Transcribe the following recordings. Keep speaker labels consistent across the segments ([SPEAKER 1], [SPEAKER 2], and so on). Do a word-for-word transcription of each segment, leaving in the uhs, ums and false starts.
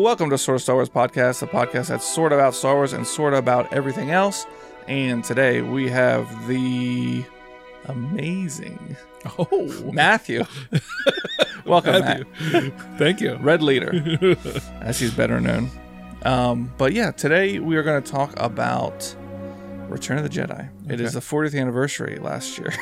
[SPEAKER 1] welcome to Sort of Star Wars Podcast, the podcast that's sort of about Star Wars and sort of about everything else. And today we have the amazing
[SPEAKER 2] oh
[SPEAKER 1] Matthew. Welcome,
[SPEAKER 2] Matthew.
[SPEAKER 1] Matt.
[SPEAKER 2] Thank you.
[SPEAKER 1] Red Leader, as he's better known. Um, but yeah, today we are going to talk about Return of the Jedi. It
[SPEAKER 2] Okay.
[SPEAKER 1] is the fortieth anniversary last year.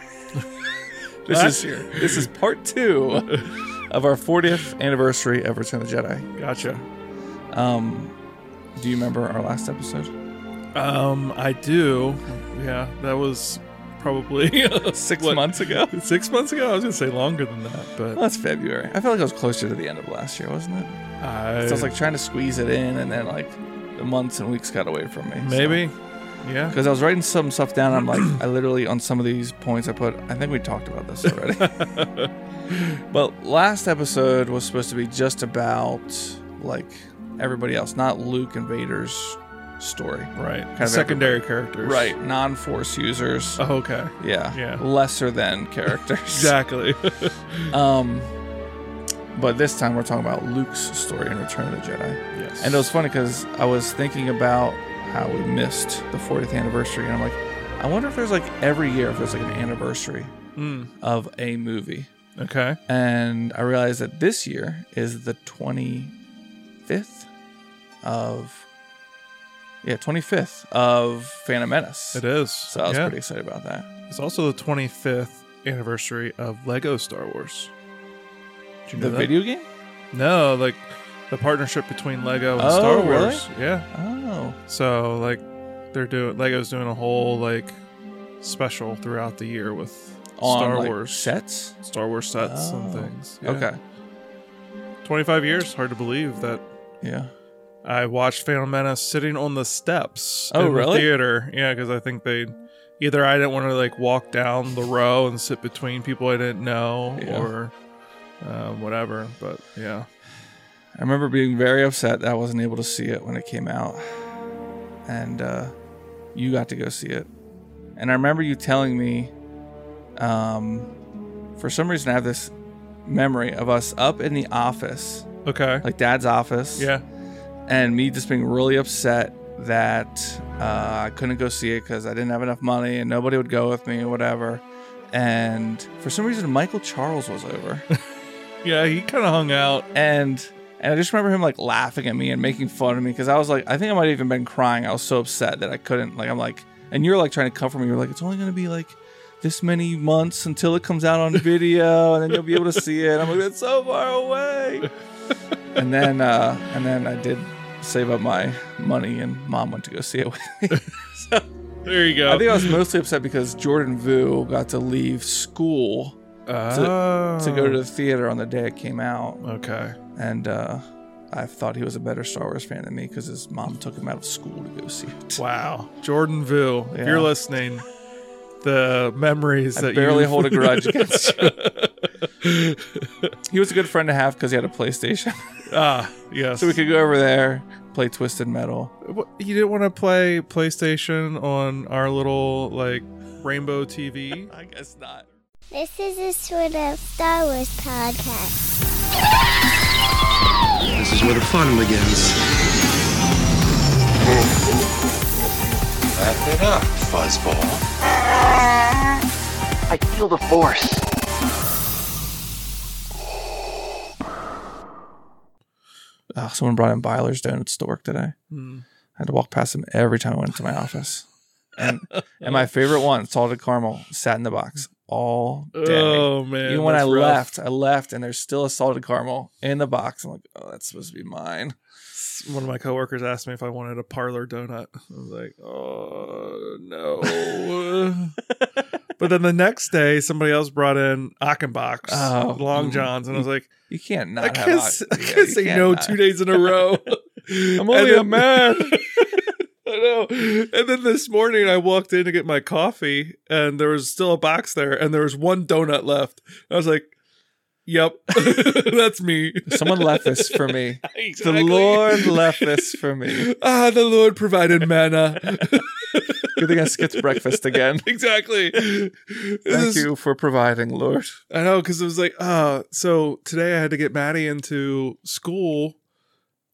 [SPEAKER 1] this
[SPEAKER 2] Last
[SPEAKER 1] is
[SPEAKER 2] year.
[SPEAKER 1] This is part two of our fortieth anniversary of Return of the Jedi.
[SPEAKER 2] Gotcha.
[SPEAKER 1] Um, do you remember our last episode?
[SPEAKER 2] Um, I do. Yeah, that was probably
[SPEAKER 1] Six
[SPEAKER 2] what,
[SPEAKER 1] months ago?
[SPEAKER 2] Six months ago? I was gonna say longer than that, but
[SPEAKER 1] Well, that's February. I felt like it was closer to the end of last year, wasn't it?
[SPEAKER 2] I,
[SPEAKER 1] So I was like trying to squeeze it in, and then like the months and weeks got away from me.
[SPEAKER 2] maybe. Yeah.
[SPEAKER 1] Because I was writing some stuff down. I'm like, I literally, on some of these points I put, I think we talked about this already. But last episode was supposed to be just about like everybody else, not Luke and Vader's story.
[SPEAKER 2] Right.
[SPEAKER 1] Kind of
[SPEAKER 2] Secondary characters.
[SPEAKER 1] Right. Non-Force users.
[SPEAKER 2] Oh, okay.
[SPEAKER 1] Yeah.
[SPEAKER 2] Yeah.
[SPEAKER 1] Lesser than characters.
[SPEAKER 2] Exactly.
[SPEAKER 1] Um, but this time we're talking about Luke's story in Return of the Jedi.
[SPEAKER 2] Yes.
[SPEAKER 1] And it was funny because I was thinking about how we missed the fortieth anniversary, and I'm like, I wonder if there's like every year if there's like an anniversary
[SPEAKER 2] Mm.
[SPEAKER 1] of a movie.
[SPEAKER 2] Okay.
[SPEAKER 1] And I realized that this year is the twenty-fifth of yeah, twenty-fifth of Phantom Menace.
[SPEAKER 2] It is.
[SPEAKER 1] So I was
[SPEAKER 2] yeah.
[SPEAKER 1] pretty excited about that.
[SPEAKER 2] It's also the twenty-fifth anniversary of Lego Star Wars. Did you know
[SPEAKER 1] The
[SPEAKER 2] that?
[SPEAKER 1] video game?
[SPEAKER 2] No, like the partnership between Lego and
[SPEAKER 1] Oh,
[SPEAKER 2] Star
[SPEAKER 1] really?
[SPEAKER 2] Wars. Yeah.
[SPEAKER 1] Oh.
[SPEAKER 2] So like they're doing Lego's doing a whole like special throughout the year with
[SPEAKER 1] On
[SPEAKER 2] Star
[SPEAKER 1] like,
[SPEAKER 2] Wars
[SPEAKER 1] sets?
[SPEAKER 2] Star Wars sets and
[SPEAKER 1] Oh.
[SPEAKER 2] things. Yeah.
[SPEAKER 1] Okay.
[SPEAKER 2] twenty-five years, hard to believe that
[SPEAKER 1] Yeah.
[SPEAKER 2] I watched Phantom Menace sitting on the steps
[SPEAKER 1] Oh,
[SPEAKER 2] in
[SPEAKER 1] really?
[SPEAKER 2] the theater. Yeah, because I think they either I didn't want to like walk down the row and sit between people I didn't know
[SPEAKER 1] Yeah.
[SPEAKER 2] or uh, whatever. But yeah.
[SPEAKER 1] I remember being very upset that I wasn't able to see it when it came out. And uh, you got to go see it. And I remember you telling me, um, for some reason I have this memory of us up in the office,
[SPEAKER 2] Okay.
[SPEAKER 1] like Dad's office.
[SPEAKER 2] Yeah.
[SPEAKER 1] And me just being really upset that uh, I couldn't go see it because I didn't have enough money and nobody would go with me or whatever. And for some reason, Michael Charles was over.
[SPEAKER 2] Yeah, he kind of hung out.
[SPEAKER 1] And and I just remember him like laughing at me and making fun of me because I was like, I think I might have even been crying. I was so upset that I couldn't, like, I'm like, and you're like trying to comfort me. You're like, it's only going to be like this many months until it comes out on video and then you'll be able to see it. I'm like, that's so far away. And then, uh, and then I did save up my money and Mom went to go see it with me. So
[SPEAKER 2] There you go.
[SPEAKER 1] I think I was mostly upset because Jordan Vu got to leave school
[SPEAKER 2] oh.
[SPEAKER 1] to go to the theater on the day it came out.
[SPEAKER 2] Okay.
[SPEAKER 1] And uh, I thought he was a better Star Wars fan than me because his mom took him out of school to go see it.
[SPEAKER 2] Wow. Jordan Vu, if
[SPEAKER 1] Yeah.
[SPEAKER 2] you're listening, the memories
[SPEAKER 1] I
[SPEAKER 2] that
[SPEAKER 1] barely
[SPEAKER 2] you
[SPEAKER 1] hold a grudge against you. He was a good friend to have because he had a PlayStation.
[SPEAKER 2] Ah, yes.
[SPEAKER 1] So we could go over there, play Twisted Metal.
[SPEAKER 2] What, you didn't want to play PlayStation on our little like Rainbow T V?
[SPEAKER 1] I guess not.
[SPEAKER 3] This is a sort of Star Wars podcast.
[SPEAKER 4] This is where the fun begins.
[SPEAKER 5] Wrap it up, fuzzball.
[SPEAKER 6] I feel the force.
[SPEAKER 1] Oh, someone brought in Byler's Donuts to work today.
[SPEAKER 2] Hmm.
[SPEAKER 1] I had to walk past them every time I went into my office. And and my favorite one, salted caramel, sat in the box all day.
[SPEAKER 2] Oh man.
[SPEAKER 1] Even when I
[SPEAKER 2] that's rough.
[SPEAKER 1] left, I left and there's still a salted caramel in the box. I'm like, oh, that's supposed to be mine.
[SPEAKER 2] One of my coworkers asked me if I wanted a parlor donut. I was like, oh no. But then the next day, somebody else brought in Achenbach's
[SPEAKER 1] Oh,
[SPEAKER 2] Long Johns, and I was like,
[SPEAKER 1] You can't not
[SPEAKER 2] I
[SPEAKER 1] have
[SPEAKER 2] can't,
[SPEAKER 1] ox-
[SPEAKER 2] I
[SPEAKER 1] yeah,
[SPEAKER 2] can't
[SPEAKER 1] you
[SPEAKER 2] say
[SPEAKER 1] can't
[SPEAKER 2] no
[SPEAKER 1] not.
[SPEAKER 2] two days in a row.
[SPEAKER 1] I'm only
[SPEAKER 2] And
[SPEAKER 1] a man.
[SPEAKER 2] I know. And then this morning I walked in to get my coffee and there was still a box there and there was one donut left. I was like, yep, that's me.
[SPEAKER 1] Someone left this for me.
[SPEAKER 2] Exactly.
[SPEAKER 1] The Lord left this for me.
[SPEAKER 2] Ah, the Lord provided manna.
[SPEAKER 1] Good thing I skipped breakfast again.
[SPEAKER 2] Exactly.
[SPEAKER 1] Thank
[SPEAKER 2] This-
[SPEAKER 1] you for providing, Lord.
[SPEAKER 2] I know, because it was like, uh, so today I had to get Maddie into school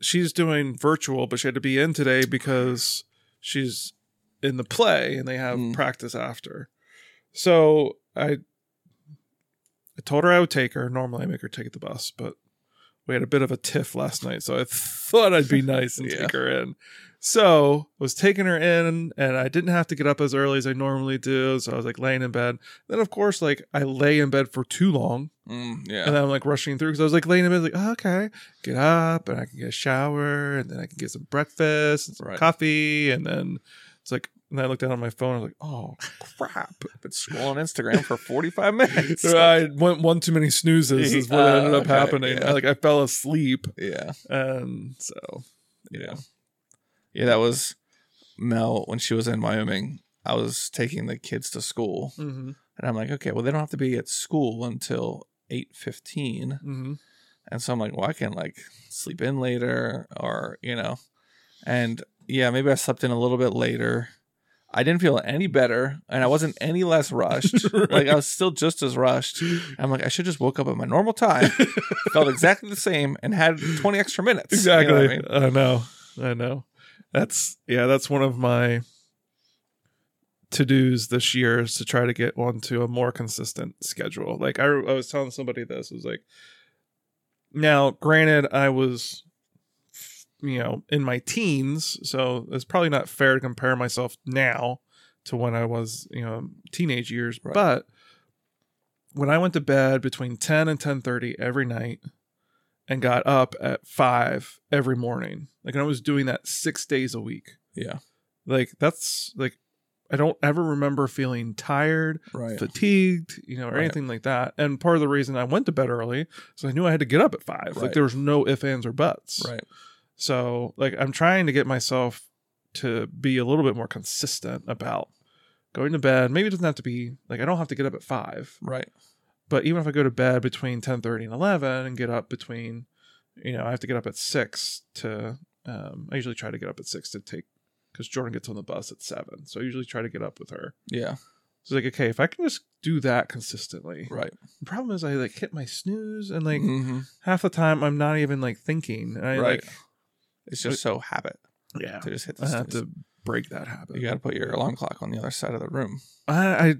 [SPEAKER 2] she's doing virtual, but she had to be in today because she's in the play and they have
[SPEAKER 1] Mm.
[SPEAKER 2] practice after. So I, I told her I would take her. Normally I make her take the bus, but we had a bit of a tiff last night, so I thought I'd be nice and
[SPEAKER 1] Yeah.
[SPEAKER 2] take her in. So I was taking her in, and I didn't have to get up as early as I normally do. So I was like laying in bed. Then of course, like I lay in bed for too long,
[SPEAKER 1] Mm, yeah.
[SPEAKER 2] and then I'm like rushing through because I was like laying in bed, like oh, okay, get up, and I can get a shower, and then I can get some breakfast and some
[SPEAKER 1] Right.
[SPEAKER 2] coffee, and then it's like, and then I looked down on my phone. I was like, oh crap.
[SPEAKER 1] Been scrolling Instagram for forty-five minutes.
[SPEAKER 2] So I went one too many snoozes is what
[SPEAKER 1] Uh,
[SPEAKER 2] ended up
[SPEAKER 1] okay,
[SPEAKER 2] happening.
[SPEAKER 1] yeah.
[SPEAKER 2] I, like I fell asleep,
[SPEAKER 1] Yeah.
[SPEAKER 2] and so
[SPEAKER 1] Yeah. Yeah, that was Mel when she was in Wyoming. I was taking the kids to school,
[SPEAKER 2] mm-hmm.
[SPEAKER 1] and I'm like, okay, well, they don't have to be at school until eight fifteen.
[SPEAKER 2] Mm-hmm.
[SPEAKER 1] And so I'm like, well, I can like sleep in later or, you know, and yeah, maybe I slept in a little bit later. I didn't feel any better and I wasn't any less rushed.
[SPEAKER 2] Right.
[SPEAKER 1] Like I was still just as rushed. I'm like, I should just woke up at my normal time, felt exactly the same and had twenty extra minutes.
[SPEAKER 2] Exactly.
[SPEAKER 1] You know what I mean?
[SPEAKER 2] I know. I know. That's yeah, that's one of my to-dos this year is to try to get onto a more consistent schedule. Like I, I was telling somebody this, it was like, now granted I was, you know, in my teens, so it's probably not fair to compare myself now to when I was, you know, teenage years,
[SPEAKER 1] Right.
[SPEAKER 2] but when I went to bed between ten and ten thirty every night and got up at five every morning, like I was doing that six days a week.
[SPEAKER 1] Yeah.
[SPEAKER 2] Like that's like, I don't ever remember feeling tired,
[SPEAKER 1] Right.
[SPEAKER 2] fatigued, you know, or
[SPEAKER 1] Right.
[SPEAKER 2] anything like that. And part of the reason I went to bed early is I knew I had to get up at five. Like
[SPEAKER 1] Right.
[SPEAKER 2] there was no ifs, ands, or buts.
[SPEAKER 1] Right.
[SPEAKER 2] So like I'm trying to get myself to be a little bit more consistent about going to bed. Maybe it doesn't have to be like I don't have to get up at five.
[SPEAKER 1] Right.
[SPEAKER 2] But even if I go to bed between ten thirty and eleven and get up between, you know, I have to get up at six to, um, I usually try to get up at six to take, because Jordan gets on the bus at seven. So I usually try to get up with her.
[SPEAKER 1] Yeah.
[SPEAKER 2] So like, okay, if I can just do that consistently.
[SPEAKER 1] Right.
[SPEAKER 2] The problem is I like hit my snooze and like
[SPEAKER 1] Mhm.
[SPEAKER 2] half the time I'm not even like thinking. And I
[SPEAKER 1] Right.
[SPEAKER 2] like,
[SPEAKER 1] It's just so habit
[SPEAKER 2] yeah,
[SPEAKER 1] to just hit the
[SPEAKER 2] I have
[SPEAKER 1] snooze.
[SPEAKER 2] to break that habit.
[SPEAKER 1] You got to put your alarm clock on the other side of the room.
[SPEAKER 2] I, I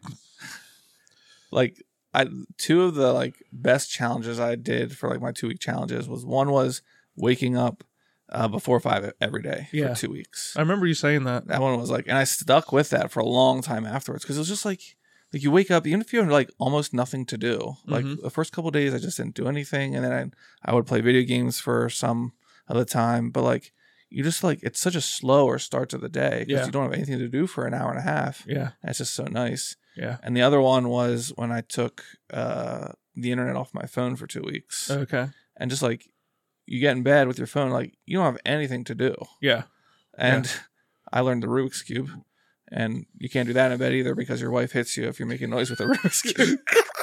[SPEAKER 1] Like I two of the like best challenges I did for like my two week challenges was one was waking up uh, before five every day
[SPEAKER 2] Yeah.
[SPEAKER 1] for two weeks.
[SPEAKER 2] I remember you saying that.
[SPEAKER 1] That one was like, and I stuck with that for a long time afterwards because it was just like, like you wake up even if you have like almost nothing to do. Like
[SPEAKER 2] Mhm.
[SPEAKER 1] the first couple of days, I just didn't do anything, and then I I would play video games for some of the time. But like you just like it's such a slower start to the day because
[SPEAKER 2] Yeah.
[SPEAKER 1] you don't have anything to do for an hour and a half.
[SPEAKER 2] Yeah,
[SPEAKER 1] And it's just so nice.
[SPEAKER 2] yeah.
[SPEAKER 1] And the other one was when I took uh, the internet off my phone for two weeks,
[SPEAKER 2] Okay.
[SPEAKER 1] and just like you get in bed with your phone, like you don't have anything to do.
[SPEAKER 2] Yeah.
[SPEAKER 1] And I learned the Rubik's Cube, and you can't do that in bed either because your wife hits you if you're making noise with a Rubik's Cube.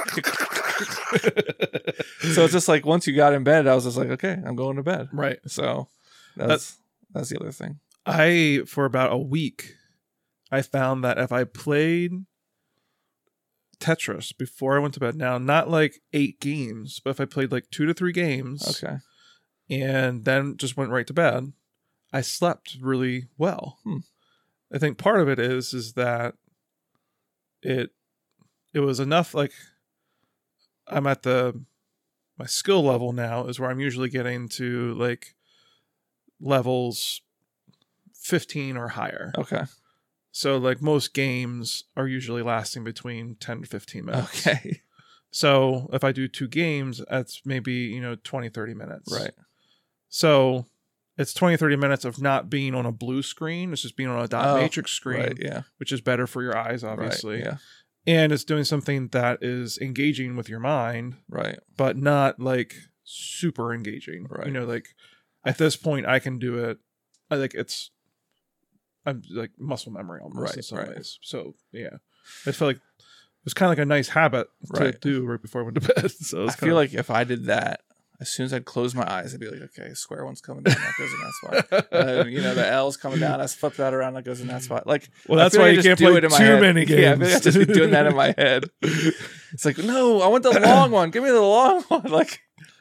[SPEAKER 1] So it's just like once you got in bed, I was just like, okay, I'm going to bed.
[SPEAKER 2] Right.
[SPEAKER 1] So that's that's the other thing.
[SPEAKER 2] I, for about a week, I found that if I played Tetris before I went to bed, now not like eight games, but if I played like two to three games
[SPEAKER 1] Okay.
[SPEAKER 2] and then just went right to bed, I slept really well.
[SPEAKER 1] Hmm.
[SPEAKER 2] I think part of it is is that it it was enough. Like I'm at the my skill level now is where I'm usually getting to like levels fifteen or higher.
[SPEAKER 1] Okay.
[SPEAKER 2] So like most games are usually lasting between ten to fifteen minutes.
[SPEAKER 1] Okay.
[SPEAKER 2] So if I do two games, that's maybe, you know, twenty, thirty minutes.
[SPEAKER 1] Right.
[SPEAKER 2] So it's twenty, thirty minutes of not being on a blue screen. It's just being on a dot
[SPEAKER 1] Oh,
[SPEAKER 2] matrix screen,
[SPEAKER 1] Right. Yeah.
[SPEAKER 2] which is better for your eyes, obviously.
[SPEAKER 1] Right. Yeah.
[SPEAKER 2] And it's doing something that is engaging with your mind,
[SPEAKER 1] Right.
[SPEAKER 2] but not like super engaging.
[SPEAKER 1] Right.
[SPEAKER 2] You know, like at this point I can do it. I like it's I'm like muscle memory almost
[SPEAKER 1] Right,
[SPEAKER 2] in some
[SPEAKER 1] right.
[SPEAKER 2] ways. So yeah. I feel like it was kind of like a nice habit to
[SPEAKER 1] Right.
[SPEAKER 2] do right before I went to bed. So
[SPEAKER 1] I
[SPEAKER 2] it's
[SPEAKER 1] feel like if I did that, as soon as I'd close my eyes, I'd be like, okay, square one's coming down, that goes in that spot. And then, you know, the L's coming down, I flip that around, that goes in that spot. Like,
[SPEAKER 2] Well,
[SPEAKER 1] I
[SPEAKER 2] that's
[SPEAKER 1] feel
[SPEAKER 2] why
[SPEAKER 1] like I
[SPEAKER 2] you
[SPEAKER 1] just
[SPEAKER 2] can't
[SPEAKER 1] do
[SPEAKER 2] play
[SPEAKER 1] it in my
[SPEAKER 2] too
[SPEAKER 1] head.
[SPEAKER 2] many
[SPEAKER 1] Yeah, I feel like I
[SPEAKER 2] games.
[SPEAKER 1] just be doing that in my head. It's like, no, I want the long one. Give me the long one. Like,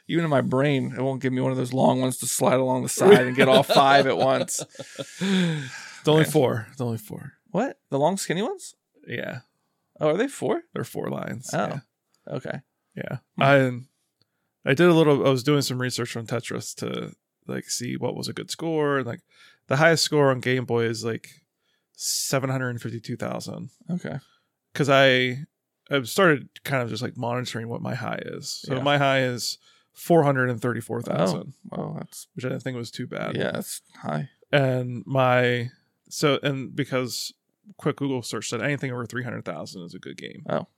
[SPEAKER 1] even in my brain, it won't give me one of those long ones to slide along the side and get all five at once.
[SPEAKER 2] It's only
[SPEAKER 1] Okay.
[SPEAKER 2] four. It's only four.
[SPEAKER 1] What? The long skinny ones?
[SPEAKER 2] Yeah.
[SPEAKER 1] Oh, are they four?
[SPEAKER 2] They're four lines.
[SPEAKER 1] Oh,
[SPEAKER 2] Yeah.
[SPEAKER 1] okay.
[SPEAKER 2] Yeah. I I did a little I was doing some research on Tetris to like see what was a good score. And like the highest score on Game Boy is like seven hundred fifty-two thousand.
[SPEAKER 1] Okay.
[SPEAKER 2] Because I I've started kind of just like monitoring what my high is. So
[SPEAKER 1] Yeah.
[SPEAKER 2] my high is four hundred thirty-four thousand,
[SPEAKER 1] Oh, well, that's
[SPEAKER 2] which I didn't think was too bad.
[SPEAKER 1] yeah, that's high.
[SPEAKER 2] And my so and because quick Google search said anything over three hundred thousand is a good game.
[SPEAKER 1] Oh.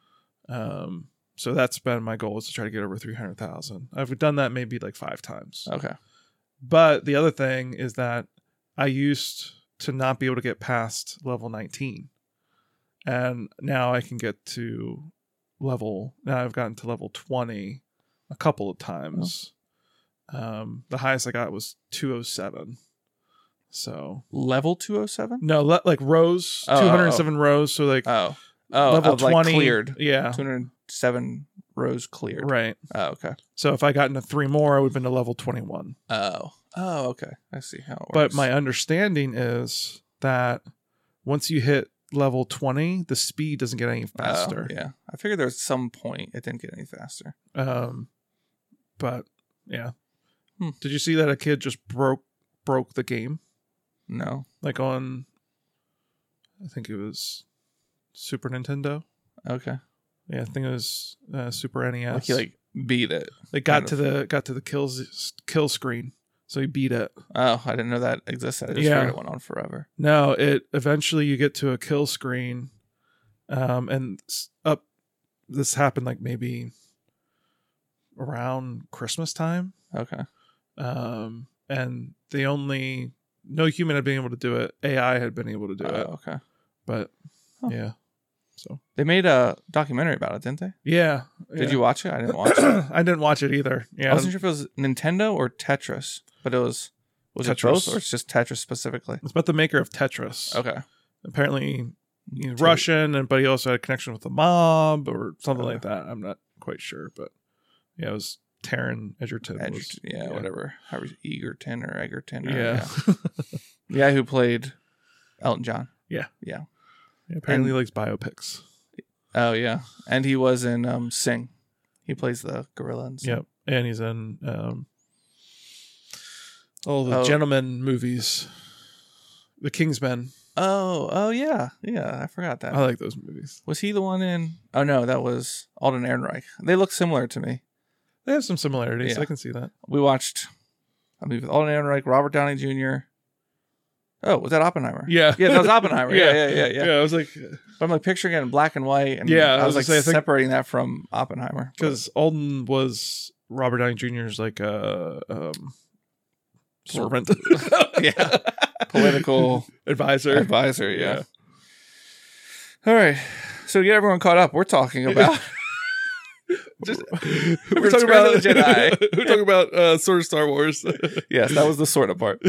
[SPEAKER 2] Um so that's been my goal, is to try to get over three hundred thousand. I've done that maybe like five times.
[SPEAKER 1] Okay.
[SPEAKER 2] But the other thing is that I used to not be able to get past level nineteen. And now I can get to level, now I've gotten to level twenty a couple of times. Um, the highest I got was two oh seven. So,
[SPEAKER 1] Level two oh seven?
[SPEAKER 2] no, le- like rows,
[SPEAKER 1] Oh,
[SPEAKER 2] two hundred seven rows. So, like
[SPEAKER 1] Oh. Oh,
[SPEAKER 2] level
[SPEAKER 1] of, like,
[SPEAKER 2] twenty.
[SPEAKER 1] cleared.
[SPEAKER 2] Yeah.
[SPEAKER 1] two hundred seven rows cleared.
[SPEAKER 2] Right.
[SPEAKER 1] Oh, okay.
[SPEAKER 2] So, if I got into three more, I would have been to level twenty-one.
[SPEAKER 1] Oh. Oh, okay. I see how it works.
[SPEAKER 2] But my understanding is that once you hit level twenty, the speed doesn't get any
[SPEAKER 1] Oh,
[SPEAKER 2] faster.
[SPEAKER 1] yeah. I figured there was some point it didn't get any faster.
[SPEAKER 2] Um, but yeah.
[SPEAKER 1] Hmm.
[SPEAKER 2] Did you see that a kid just broke broke the game?
[SPEAKER 1] No.
[SPEAKER 2] Like on, I think it was Super Nintendo.
[SPEAKER 1] Okay.
[SPEAKER 2] Yeah, I think it was uh, Super N E S.
[SPEAKER 1] Like he like beat it.
[SPEAKER 2] they got
[SPEAKER 1] kind
[SPEAKER 2] to the got to the kills kill screen, so he beat it.
[SPEAKER 1] Oh, I didn't know that existed. I just
[SPEAKER 2] Yeah.
[SPEAKER 1] figured it went on forever.
[SPEAKER 2] No, it eventually you get to a kill screen, um, and s- up. This happened like maybe around Christmas time,
[SPEAKER 1] Okay.
[SPEAKER 2] um, and the only no human had been able to do it. A I had been able to do
[SPEAKER 1] Oh,
[SPEAKER 2] it,
[SPEAKER 1] okay.
[SPEAKER 2] but
[SPEAKER 1] Huh.
[SPEAKER 2] yeah. So
[SPEAKER 1] They made a documentary about it, didn't they?
[SPEAKER 2] yeah,
[SPEAKER 1] Did you watch it? I didn't watch it.
[SPEAKER 2] I didn't watch it either. Yeah,
[SPEAKER 1] I wasn't sure if it was Nintendo or Tetris, but it was was it
[SPEAKER 2] Tetris.
[SPEAKER 1] both or it's just Tetris specifically?
[SPEAKER 2] it's about the maker of Tetris.
[SPEAKER 1] Okay.
[SPEAKER 2] Apparently, he's
[SPEAKER 1] Dude.
[SPEAKER 2] Russian, and but he also had a connection with the mob or something
[SPEAKER 1] Okay.
[SPEAKER 2] like that. I'm not quite sure, but yeah, it was Taron Egerton.
[SPEAKER 1] Edge,
[SPEAKER 2] was,
[SPEAKER 1] yeah, whatever. However, Egerton or Egerton. Or,
[SPEAKER 2] Yeah.
[SPEAKER 1] yeah. The guy who played Elton John.
[SPEAKER 2] Yeah.
[SPEAKER 1] Yeah.
[SPEAKER 2] He apparently
[SPEAKER 1] And-
[SPEAKER 2] likes biopics.
[SPEAKER 1] Oh yeah, and he was in um, Sing. He plays the gorilla in Sing.
[SPEAKER 2] Yep. And he's in um, all the
[SPEAKER 1] Oh.
[SPEAKER 2] gentleman movies. The Kingsmen.
[SPEAKER 1] Oh, oh yeah, yeah. I forgot that.
[SPEAKER 2] I like those movies.
[SPEAKER 1] Was he the one in? Oh no, that was Alden Ehrenreich. They look similar to me.
[SPEAKER 2] They have some similarities.
[SPEAKER 1] Yeah.
[SPEAKER 2] I can see that.
[SPEAKER 1] We watched a movie with Alden Ehrenreich, Robert Downey Junior Oh, was that Oppenheimer?
[SPEAKER 2] Yeah.
[SPEAKER 1] Yeah, that was Oppenheimer. yeah, yeah, yeah, yeah.
[SPEAKER 2] Yeah, I was like,
[SPEAKER 1] But I'm like picturing it in black and white, and
[SPEAKER 2] Yeah,
[SPEAKER 1] I
[SPEAKER 2] I
[SPEAKER 1] was,
[SPEAKER 2] was
[SPEAKER 1] like
[SPEAKER 2] gonna say, I think-
[SPEAKER 1] separating that from Oppenheimer. But-
[SPEAKER 2] because Alden was Robert Downey Junior's like a um, servant.
[SPEAKER 1] yeah, political
[SPEAKER 2] advisor.
[SPEAKER 1] advisor. Yeah. All right. So to get everyone caught up, we're talking about
[SPEAKER 2] Just,
[SPEAKER 1] Return
[SPEAKER 2] we're talking
[SPEAKER 1] of
[SPEAKER 2] about
[SPEAKER 1] the Jedi.
[SPEAKER 2] we're talking about uh, sort of Star Wars.
[SPEAKER 1] yes, that was the sort of part.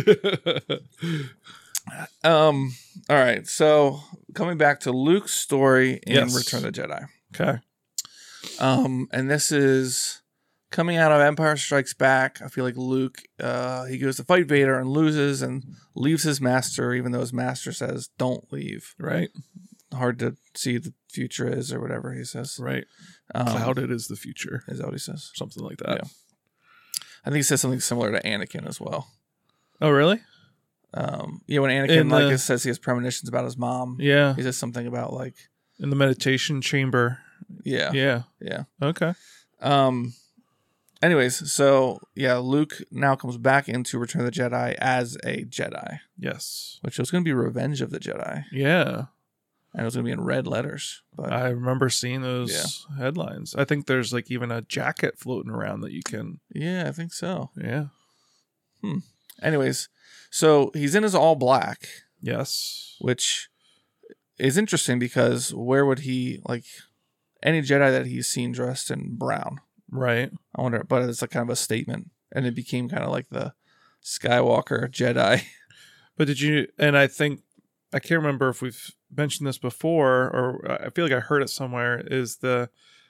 [SPEAKER 1] Um. All right. So coming back to Luke's story in
[SPEAKER 2] Yes.
[SPEAKER 1] Return of the Jedi.
[SPEAKER 2] Okay.
[SPEAKER 1] Um, and this is coming out of Empire Strikes Back. I feel like Luke, uh, he goes to fight Vader and loses and leaves his master, even though his master says, "Don't leave."
[SPEAKER 2] Right.
[SPEAKER 1] Hard to see the future is, or whatever he says.
[SPEAKER 2] Right.
[SPEAKER 1] Um,
[SPEAKER 2] Clouded is the future.
[SPEAKER 1] is that what he says?
[SPEAKER 2] Something like that.
[SPEAKER 1] Yeah. I think he says something similar to Anakin as well.
[SPEAKER 2] Oh, really?
[SPEAKER 1] Um, yeah, when Anakin
[SPEAKER 2] In
[SPEAKER 1] like
[SPEAKER 2] the-
[SPEAKER 1] says he has premonitions about his mom.
[SPEAKER 2] Yeah.
[SPEAKER 1] He says something about like,
[SPEAKER 2] In the meditation chamber.
[SPEAKER 1] yeah,
[SPEAKER 2] Yeah.
[SPEAKER 1] yeah.
[SPEAKER 2] Okay.
[SPEAKER 1] Um. Anyways, so yeah, Luke now comes back into Return of the Jedi as a Jedi,
[SPEAKER 2] Yes.
[SPEAKER 1] which was going to be Revenge of the Jedi,
[SPEAKER 2] Yeah.
[SPEAKER 1] and it was going to be in red letters. But
[SPEAKER 2] I remember seeing those headlines. I think there's like even a jacket floating around that you can.
[SPEAKER 1] yeah, I think so.
[SPEAKER 2] Yeah.
[SPEAKER 1] Anyways, so he's in his all black,
[SPEAKER 2] Yes.
[SPEAKER 1] which is interesting because where would he like any Jedi that he's seen dressed in brown?
[SPEAKER 2] Right.
[SPEAKER 1] I wonder, but it's like kind of a statement, and it became kind of like the Skywalker Jedi.
[SPEAKER 2] But did you? And I think I can't remember if we've mentioned this before, or I feel like I heard it somewhere. Is the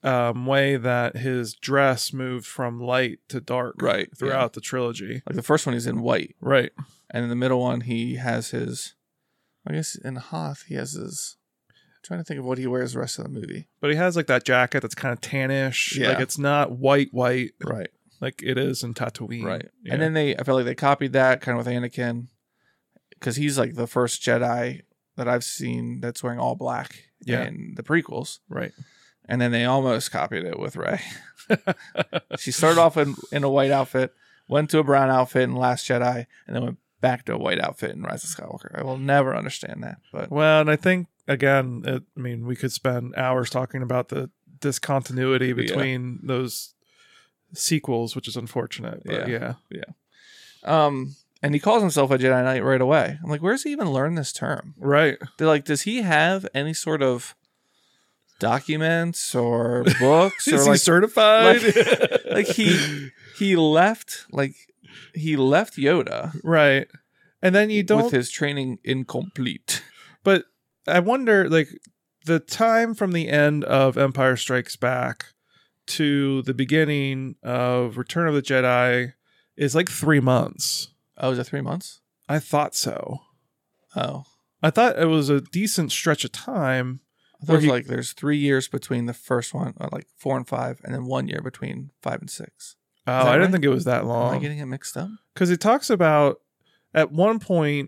[SPEAKER 2] um, way that his dress moved from light to dark
[SPEAKER 1] Right,
[SPEAKER 2] throughout
[SPEAKER 1] yeah.
[SPEAKER 2] the trilogy.
[SPEAKER 1] Like the first one, he's in white,
[SPEAKER 2] Right.
[SPEAKER 1] and in the middle one, he has his. I guess in Hoth, he has his. I'm trying to think of what he wears the rest of the movie.
[SPEAKER 2] But he has like that jacket that's kind of tannish.
[SPEAKER 1] Yeah.
[SPEAKER 2] Like it's not white, white
[SPEAKER 1] Right,
[SPEAKER 2] like it is in Tatooine.
[SPEAKER 1] right.
[SPEAKER 2] Yeah.
[SPEAKER 1] And then they, I feel like they copied that kind of with Anakin, because he's like the first Jedi that I've seen that's wearing all black
[SPEAKER 2] Yeah.
[SPEAKER 1] in the prequels.
[SPEAKER 2] Right.
[SPEAKER 1] And then they almost copied it with Rey. She started off in, in a white outfit, went to a brown outfit in Last Jedi, and then went back to a white outfit in Rise of Skywalker. I will never understand that. But
[SPEAKER 2] Well, and I think again, it, I mean, we could spend hours talking about the discontinuity between those sequels, which is unfortunate. But
[SPEAKER 1] Yeah.
[SPEAKER 2] yeah.
[SPEAKER 1] um, and he calls himself a Jedi Knight right away. I'm like, where's he even learned this term?
[SPEAKER 2] Right.
[SPEAKER 1] They're like, does he have any sort of documents or books or
[SPEAKER 2] Is
[SPEAKER 1] like
[SPEAKER 2] he certified?
[SPEAKER 1] like, like he he left like he left Yoda
[SPEAKER 2] Right. And then you don't
[SPEAKER 1] with his training incomplete.
[SPEAKER 2] But I wonder, like, the time from the end of Empire Strikes Back to the beginning of Return of the Jedi is like three months.
[SPEAKER 1] Oh, is it three months?
[SPEAKER 2] I thought so.
[SPEAKER 1] Oh,
[SPEAKER 2] I thought it was a decent stretch of time.
[SPEAKER 1] I thought it
[SPEAKER 2] Where
[SPEAKER 1] was
[SPEAKER 2] he-
[SPEAKER 1] like there's three years between the first one, uh, like four and five, and then one year between five and six.
[SPEAKER 2] Oh,
[SPEAKER 1] that
[SPEAKER 2] I didn't
[SPEAKER 1] right?
[SPEAKER 2] think it was that
[SPEAKER 1] Am I
[SPEAKER 2] long.
[SPEAKER 1] getting it mixed up?
[SPEAKER 2] Because it talks about, at one point,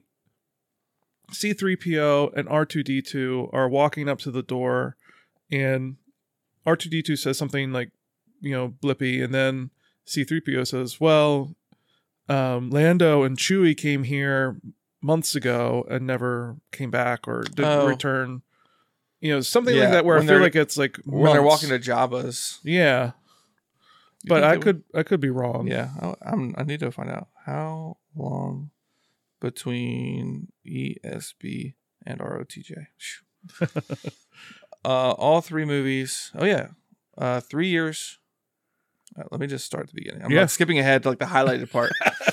[SPEAKER 2] C three P O and R two D two are walking up to the door, and R two D two says something like, you know, blippy, and then C three P O says, well, um, Lando and Chewie came here months ago and never came back or didn't
[SPEAKER 1] Oh.
[SPEAKER 2] return. You know, something
[SPEAKER 1] Yeah,
[SPEAKER 2] like that where I
[SPEAKER 1] when
[SPEAKER 2] feel
[SPEAKER 1] they're-
[SPEAKER 2] like it's like
[SPEAKER 1] When they're
[SPEAKER 2] months.
[SPEAKER 1] walking to Jabba's.
[SPEAKER 2] Yeah.
[SPEAKER 1] You
[SPEAKER 2] But
[SPEAKER 1] think
[SPEAKER 2] I
[SPEAKER 1] they
[SPEAKER 2] could I could be wrong.
[SPEAKER 1] would- Yeah, I, I'm. I need to find out how long between E S B and R O T J. Phew. uh, all three movies. Oh yeah, uh, three years. Uh, let me just start at the beginning. I'm
[SPEAKER 2] Yeah.
[SPEAKER 1] like skipping ahead to like the highlighted part.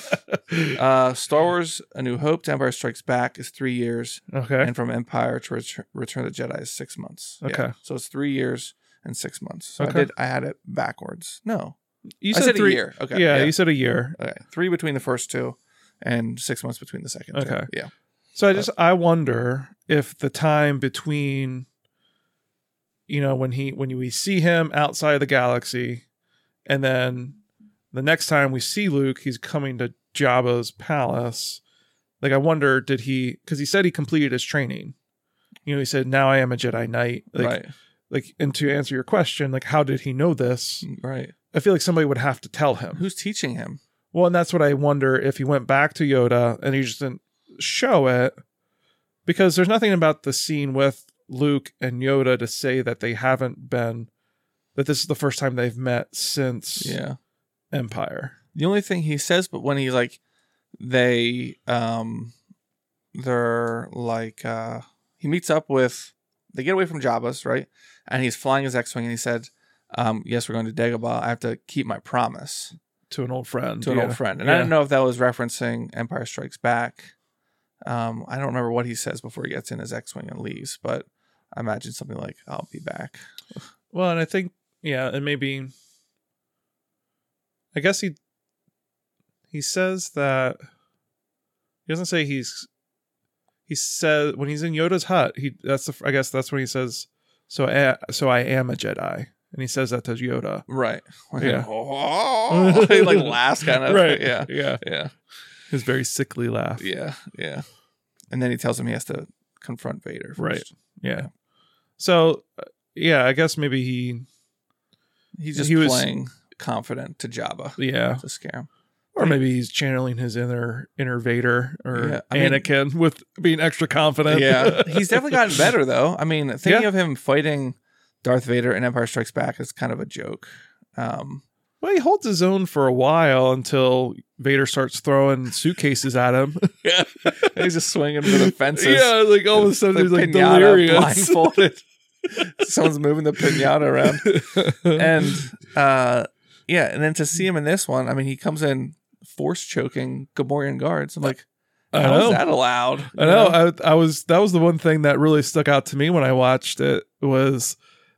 [SPEAKER 1] uh, Star Wars: A New Hope to Empire Strikes Back is three years,
[SPEAKER 2] Okay.
[SPEAKER 1] and from Empire to Return, Return of the Jedi is six months. Yeah.
[SPEAKER 2] Okay.
[SPEAKER 1] So it's three years and six months. So I
[SPEAKER 2] Okay.
[SPEAKER 1] did. I had it backwards. No,
[SPEAKER 2] You
[SPEAKER 1] I said
[SPEAKER 2] three
[SPEAKER 1] a year. Okay.
[SPEAKER 2] Yeah,
[SPEAKER 1] yeah.
[SPEAKER 2] you said a year.
[SPEAKER 1] Okay, three between the first two, and six months between the second. two.
[SPEAKER 2] Okay.
[SPEAKER 1] Yeah.
[SPEAKER 2] So I just I wonder if the time between, you know, when he when we see him outside of the galaxy, and then the next time we see Luke, he's coming to Jabba's palace. Like I wonder, did he? Because he said he completed his training. You know, he said, "Now I am a Jedi Knight." Like,
[SPEAKER 1] right.
[SPEAKER 2] Like, and to answer your question, like, how did he know this?
[SPEAKER 1] Right.
[SPEAKER 2] I feel like somebody would have to tell him.
[SPEAKER 1] Who's teaching him?
[SPEAKER 2] Well, and that's what I wonder if he went back to Yoda and he just didn't show it, because there's nothing about the scene with Luke and Yoda to say that they haven't been, that this is the first time they've met since
[SPEAKER 1] Yeah.
[SPEAKER 2] Empire.
[SPEAKER 1] The only thing he says, but when he's like, they, um, they're like, uh, he meets up with, they get away from Jabba's, right? And he's flying his X-Wing, and he said, um, yes, we're going to Dagobah. I have to keep my promise
[SPEAKER 2] To an old friend.
[SPEAKER 1] to an
[SPEAKER 2] yeah.
[SPEAKER 1] old friend. And I
[SPEAKER 2] Yeah.
[SPEAKER 1] didn't know if that was referencing Empire Strikes Back. Um, I don't remember what he says before he gets in his X-Wing and leaves, but I imagine something like, I'll be back.
[SPEAKER 2] Well, and I think, yeah, and maybe, I guess he, he says that, he doesn't say he's, he says, when he's in Yoda's hut, he, that's the, I guess that's when he says, so I, so I am a Jedi. And he says that to Yoda.
[SPEAKER 1] Right.
[SPEAKER 2] Yeah.
[SPEAKER 1] Oh, he like laughs kind of.
[SPEAKER 2] Right.
[SPEAKER 1] Yeah.
[SPEAKER 2] Yeah.
[SPEAKER 1] Yeah.
[SPEAKER 2] His very sickly laugh.
[SPEAKER 1] Yeah. Yeah. And then he tells him he has to confront Vader first.
[SPEAKER 2] Right. Yeah.
[SPEAKER 1] Yeah.
[SPEAKER 2] So, uh, yeah, I guess maybe he,
[SPEAKER 1] He's just
[SPEAKER 2] He was-
[SPEAKER 1] playing confident to Jabba
[SPEAKER 2] yeah.
[SPEAKER 1] to scare him.
[SPEAKER 2] Or maybe he's channeling his inner inner Vader or
[SPEAKER 1] Yeah, I mean-
[SPEAKER 2] Anakin with being extra confident.
[SPEAKER 1] Yeah. He's definitely gotten better, though. I mean, thinking
[SPEAKER 2] Yeah.
[SPEAKER 1] of him fighting Darth Vader in Empire Strikes Back is kind of a joke. Um,
[SPEAKER 2] Well, he holds his own for a while until Vader starts throwing suitcases at him.
[SPEAKER 1] yeah. He's just swinging for the fences.
[SPEAKER 2] Yeah, like all of a sudden
[SPEAKER 1] The
[SPEAKER 2] he's like
[SPEAKER 1] pinata
[SPEAKER 2] delirious.
[SPEAKER 1] blindfolded. Someone's moving the pinata around. And uh yeah, and then to see him in this one, I mean, he comes in force choking Gamorrean guards. I'm like,
[SPEAKER 2] I
[SPEAKER 1] how
[SPEAKER 2] know.
[SPEAKER 1] is that allowed?
[SPEAKER 2] I know. I, I was that was the one thing that really stuck out to me when I watched it was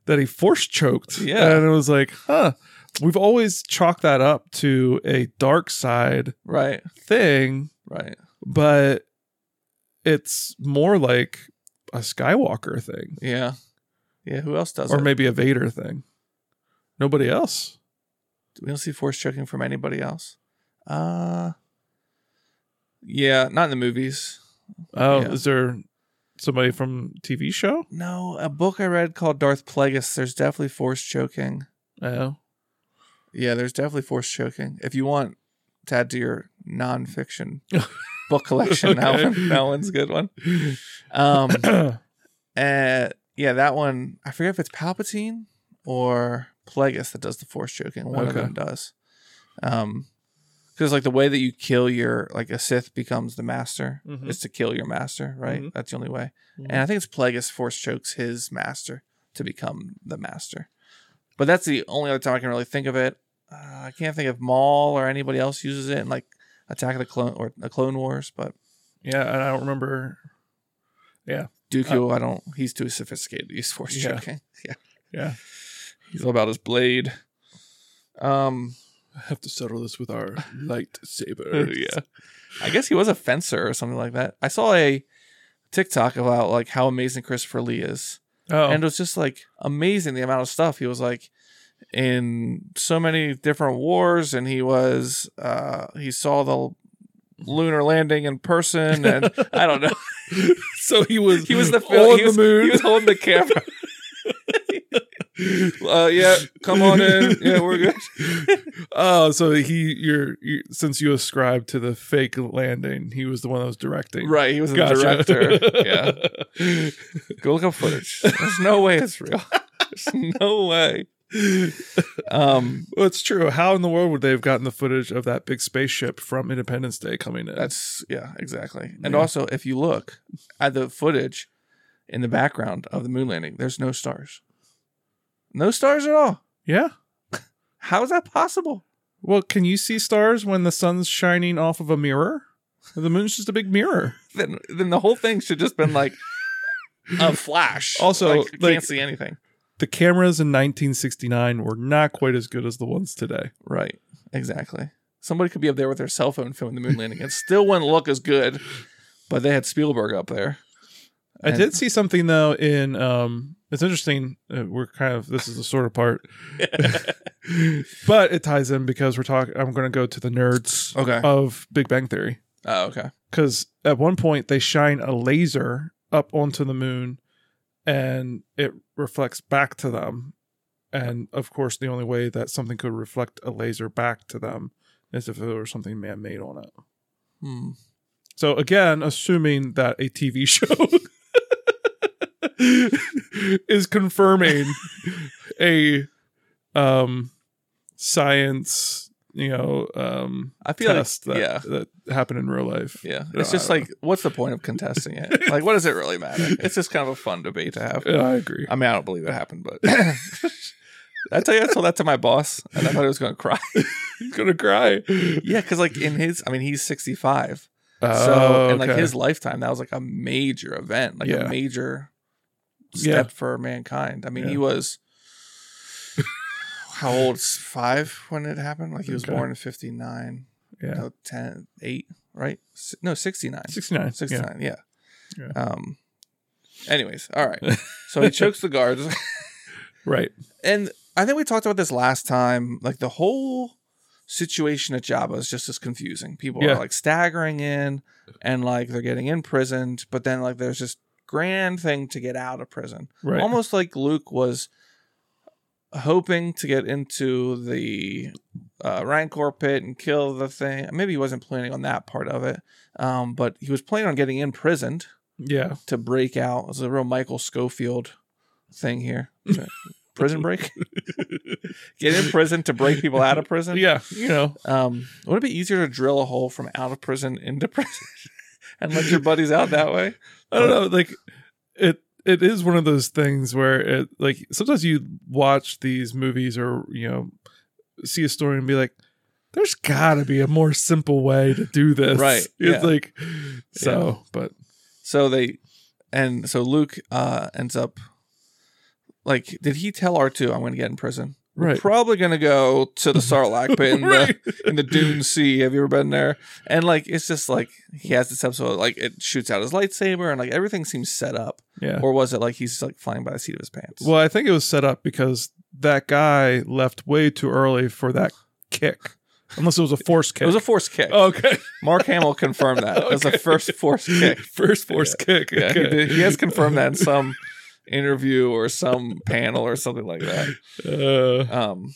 [SPEAKER 2] that he force choked.
[SPEAKER 1] Yeah.
[SPEAKER 2] And it was like, huh, we've always chalked that up to a dark side
[SPEAKER 1] Right.
[SPEAKER 2] thing,
[SPEAKER 1] Right.
[SPEAKER 2] but it's more like a Skywalker thing.
[SPEAKER 1] Yeah. Yeah. Who else does
[SPEAKER 2] Or
[SPEAKER 1] it?
[SPEAKER 2] maybe a Vader thing. Nobody else.
[SPEAKER 1] We don't see force choking from anybody else. Uh, yeah, not in the movies.
[SPEAKER 2] Oh,
[SPEAKER 1] Yeah.
[SPEAKER 2] is there somebody from T V show?
[SPEAKER 1] No, a book I read called Darth Plagueis. There's definitely force choking.
[SPEAKER 2] Oh.
[SPEAKER 1] Yeah, there's definitely force choking. If you want to add to your nonfiction book collection, that
[SPEAKER 2] Okay.
[SPEAKER 1] one, that one's a good one. Um, uh, yeah, that one. I forget if it's Palpatine or Plagueis that does the force choking. One of
[SPEAKER 2] Okay.
[SPEAKER 1] them does. Um, because like the way that you kill your like a Sith becomes the master
[SPEAKER 2] Mhm.
[SPEAKER 1] is to kill your master, right?
[SPEAKER 2] Mhm.
[SPEAKER 1] That's the only way.
[SPEAKER 2] Mhm.
[SPEAKER 1] And I think it's Plagueis force chokes his master to become the master. But that's the only other time I can really think of it. Uh, I can't think of Maul or anybody else uses it in like Attack of the Clone or the Clone Wars, but
[SPEAKER 2] Yeah, and I don't remember. Yeah.
[SPEAKER 1] Dooku, I don't. He's too sophisticated to use force
[SPEAKER 2] Yeah.
[SPEAKER 1] choking. Yeah,
[SPEAKER 2] Yeah.
[SPEAKER 1] he's all about his blade. Um,
[SPEAKER 2] I have to settle this with our lightsaber.
[SPEAKER 1] yeah, I guess he was a fencer or something like that. I saw a TikTok about like how amazing Christopher Lee is,
[SPEAKER 2] Oh.
[SPEAKER 1] and it was just like amazing the amount of stuff he was like in so many different wars, and he was uh he saw the lunar landing in person, and I don't know.
[SPEAKER 2] so he was
[SPEAKER 1] He was the
[SPEAKER 2] on
[SPEAKER 1] film. He
[SPEAKER 2] the
[SPEAKER 1] was,
[SPEAKER 2] moon.
[SPEAKER 1] he was holding the camera. uh, yeah, come on in. Yeah, we're good.
[SPEAKER 2] Oh, so he you're you, since you ascribed to the fake landing, he was the one that was directing.
[SPEAKER 1] Right, he was the
[SPEAKER 2] Gotcha.
[SPEAKER 1] director. Yeah, go look up footage. There's no way it's real. There's no way. Um,
[SPEAKER 2] Well, it's true. How in the world would they have gotten the footage of that big spaceship from Independence Day coming in?
[SPEAKER 1] that's yeah, exactly. And
[SPEAKER 2] Yeah.
[SPEAKER 1] also, if you look at the footage in the background of the moon landing, there's no stars. No stars at all.
[SPEAKER 2] yeah.
[SPEAKER 1] How is that possible?
[SPEAKER 2] Well, can you see stars when the sun's shining off of a mirror? The moon's just a big mirror.
[SPEAKER 1] Then, then the whole thing should just been like a flash.
[SPEAKER 2] Also,
[SPEAKER 1] like, you
[SPEAKER 2] like-
[SPEAKER 1] can't see anything.
[SPEAKER 2] The cameras in nineteen sixty-nine were not quite as good as the ones today.
[SPEAKER 1] Right. Exactly. Somebody could be up there with their cell phone filming the moon landing. It still wouldn't look as good, but they had Spielberg up there.
[SPEAKER 2] I
[SPEAKER 1] And-
[SPEAKER 2] did see something though in um it's interesting, uh, we're kind of this is the sort of part but it ties in because we're talking I'm going to go to the nerds
[SPEAKER 1] Okay.
[SPEAKER 2] of Big Bang Theory,
[SPEAKER 1] Oh, okay.
[SPEAKER 2] cuz at one point they shine a laser up onto the moon and it reflects back to them, and of course the only way that something could reflect a laser back to them is if there was something man-made on it.
[SPEAKER 1] Hmm.
[SPEAKER 2] So again, assuming that a T V show is confirming a um science, you know, um
[SPEAKER 1] I feel like,
[SPEAKER 2] test that,
[SPEAKER 1] yeah.
[SPEAKER 2] that happened in real life.
[SPEAKER 1] Yeah.
[SPEAKER 2] You
[SPEAKER 1] It's
[SPEAKER 2] know,
[SPEAKER 1] just
[SPEAKER 2] I don't
[SPEAKER 1] like, what's the point of contesting it? Like, what does it really matter? It's just kind of a fun debate to have.
[SPEAKER 2] know. Yeah, I agree.
[SPEAKER 1] I mean, I don't believe it happened, but I tell you, I told that to my boss, and I thought he was going to cry.
[SPEAKER 2] He's gonna cry.
[SPEAKER 1] Yeah, because like in his, I mean, he's sixty-five.
[SPEAKER 2] Oh,
[SPEAKER 1] So in like
[SPEAKER 2] okay.
[SPEAKER 1] his lifetime, that was like a major event, like
[SPEAKER 2] Yeah.
[SPEAKER 1] a major
[SPEAKER 2] Yeah.
[SPEAKER 1] step for mankind. I mean,
[SPEAKER 2] Yeah.
[SPEAKER 1] he was how old? Five when it happened. Like he was
[SPEAKER 2] Okay.
[SPEAKER 1] born in fifty-nine.
[SPEAKER 2] yeah,
[SPEAKER 1] No, ten, eight, right? Si- No, sixty-nine.
[SPEAKER 2] sixty-nine.
[SPEAKER 1] sixty-nine. Yeah.
[SPEAKER 2] Yeah.
[SPEAKER 1] Um. Anyways, all right. So he chokes the guards,
[SPEAKER 2] Yeah. Right.
[SPEAKER 1] and I think we talked about this last time. Like the whole situation at Jabba is just as confusing. People
[SPEAKER 2] Yeah.
[SPEAKER 1] are like staggering in, and like they're getting imprisoned, but then like there's this grand thing to get out of prison.
[SPEAKER 2] Right.
[SPEAKER 1] Almost like Luke was hoping to get into the uh, Rancor pit and kill the thing. Maybe he wasn't planning on that part of it, um, but he was planning on getting imprisoned
[SPEAKER 2] Yeah.
[SPEAKER 1] to break out. It's a real Michael Schofield thing here. Prison break. Get in prison to break people out of prison.
[SPEAKER 2] Yeah. You know.
[SPEAKER 1] Um, would it be easier to drill a hole from out of prison into prison and let your buddies out that way?
[SPEAKER 2] I don't know. Like it. It is one of those things where it like sometimes you watch these movies or you know see a story and be like, "There's got to be a more simple way to do this."
[SPEAKER 1] Right,
[SPEAKER 2] It's
[SPEAKER 1] yeah.
[SPEAKER 2] like so, but
[SPEAKER 1] So they, and so Luke uh, ends up like, did he tell R two, I'm going to get in prison? We're
[SPEAKER 2] Right.
[SPEAKER 1] probably going to go to the Sarlacc pit in,
[SPEAKER 2] Right.
[SPEAKER 1] the, in the Dune Sea. Have you ever been there? And, like, it's just, like, he has this episode, like, it shoots out his lightsaber, and, like, everything seems set up.
[SPEAKER 2] Yeah.
[SPEAKER 1] Or was it, like, he's, like, flying by the seat of his pants?
[SPEAKER 2] Well, I think it was set up because that guy left way too early for that kick. Unless it was a force kick.
[SPEAKER 1] It was a force kick.
[SPEAKER 2] Okay.
[SPEAKER 1] Mark Hamill confirmed that. It was the
[SPEAKER 2] Okay.
[SPEAKER 1] first force kick.
[SPEAKER 2] First force kick.
[SPEAKER 1] Yeah,
[SPEAKER 2] Okay.
[SPEAKER 1] he, did, he has confirmed that in some interview or some panel or something like that.
[SPEAKER 2] Uh,
[SPEAKER 1] Um,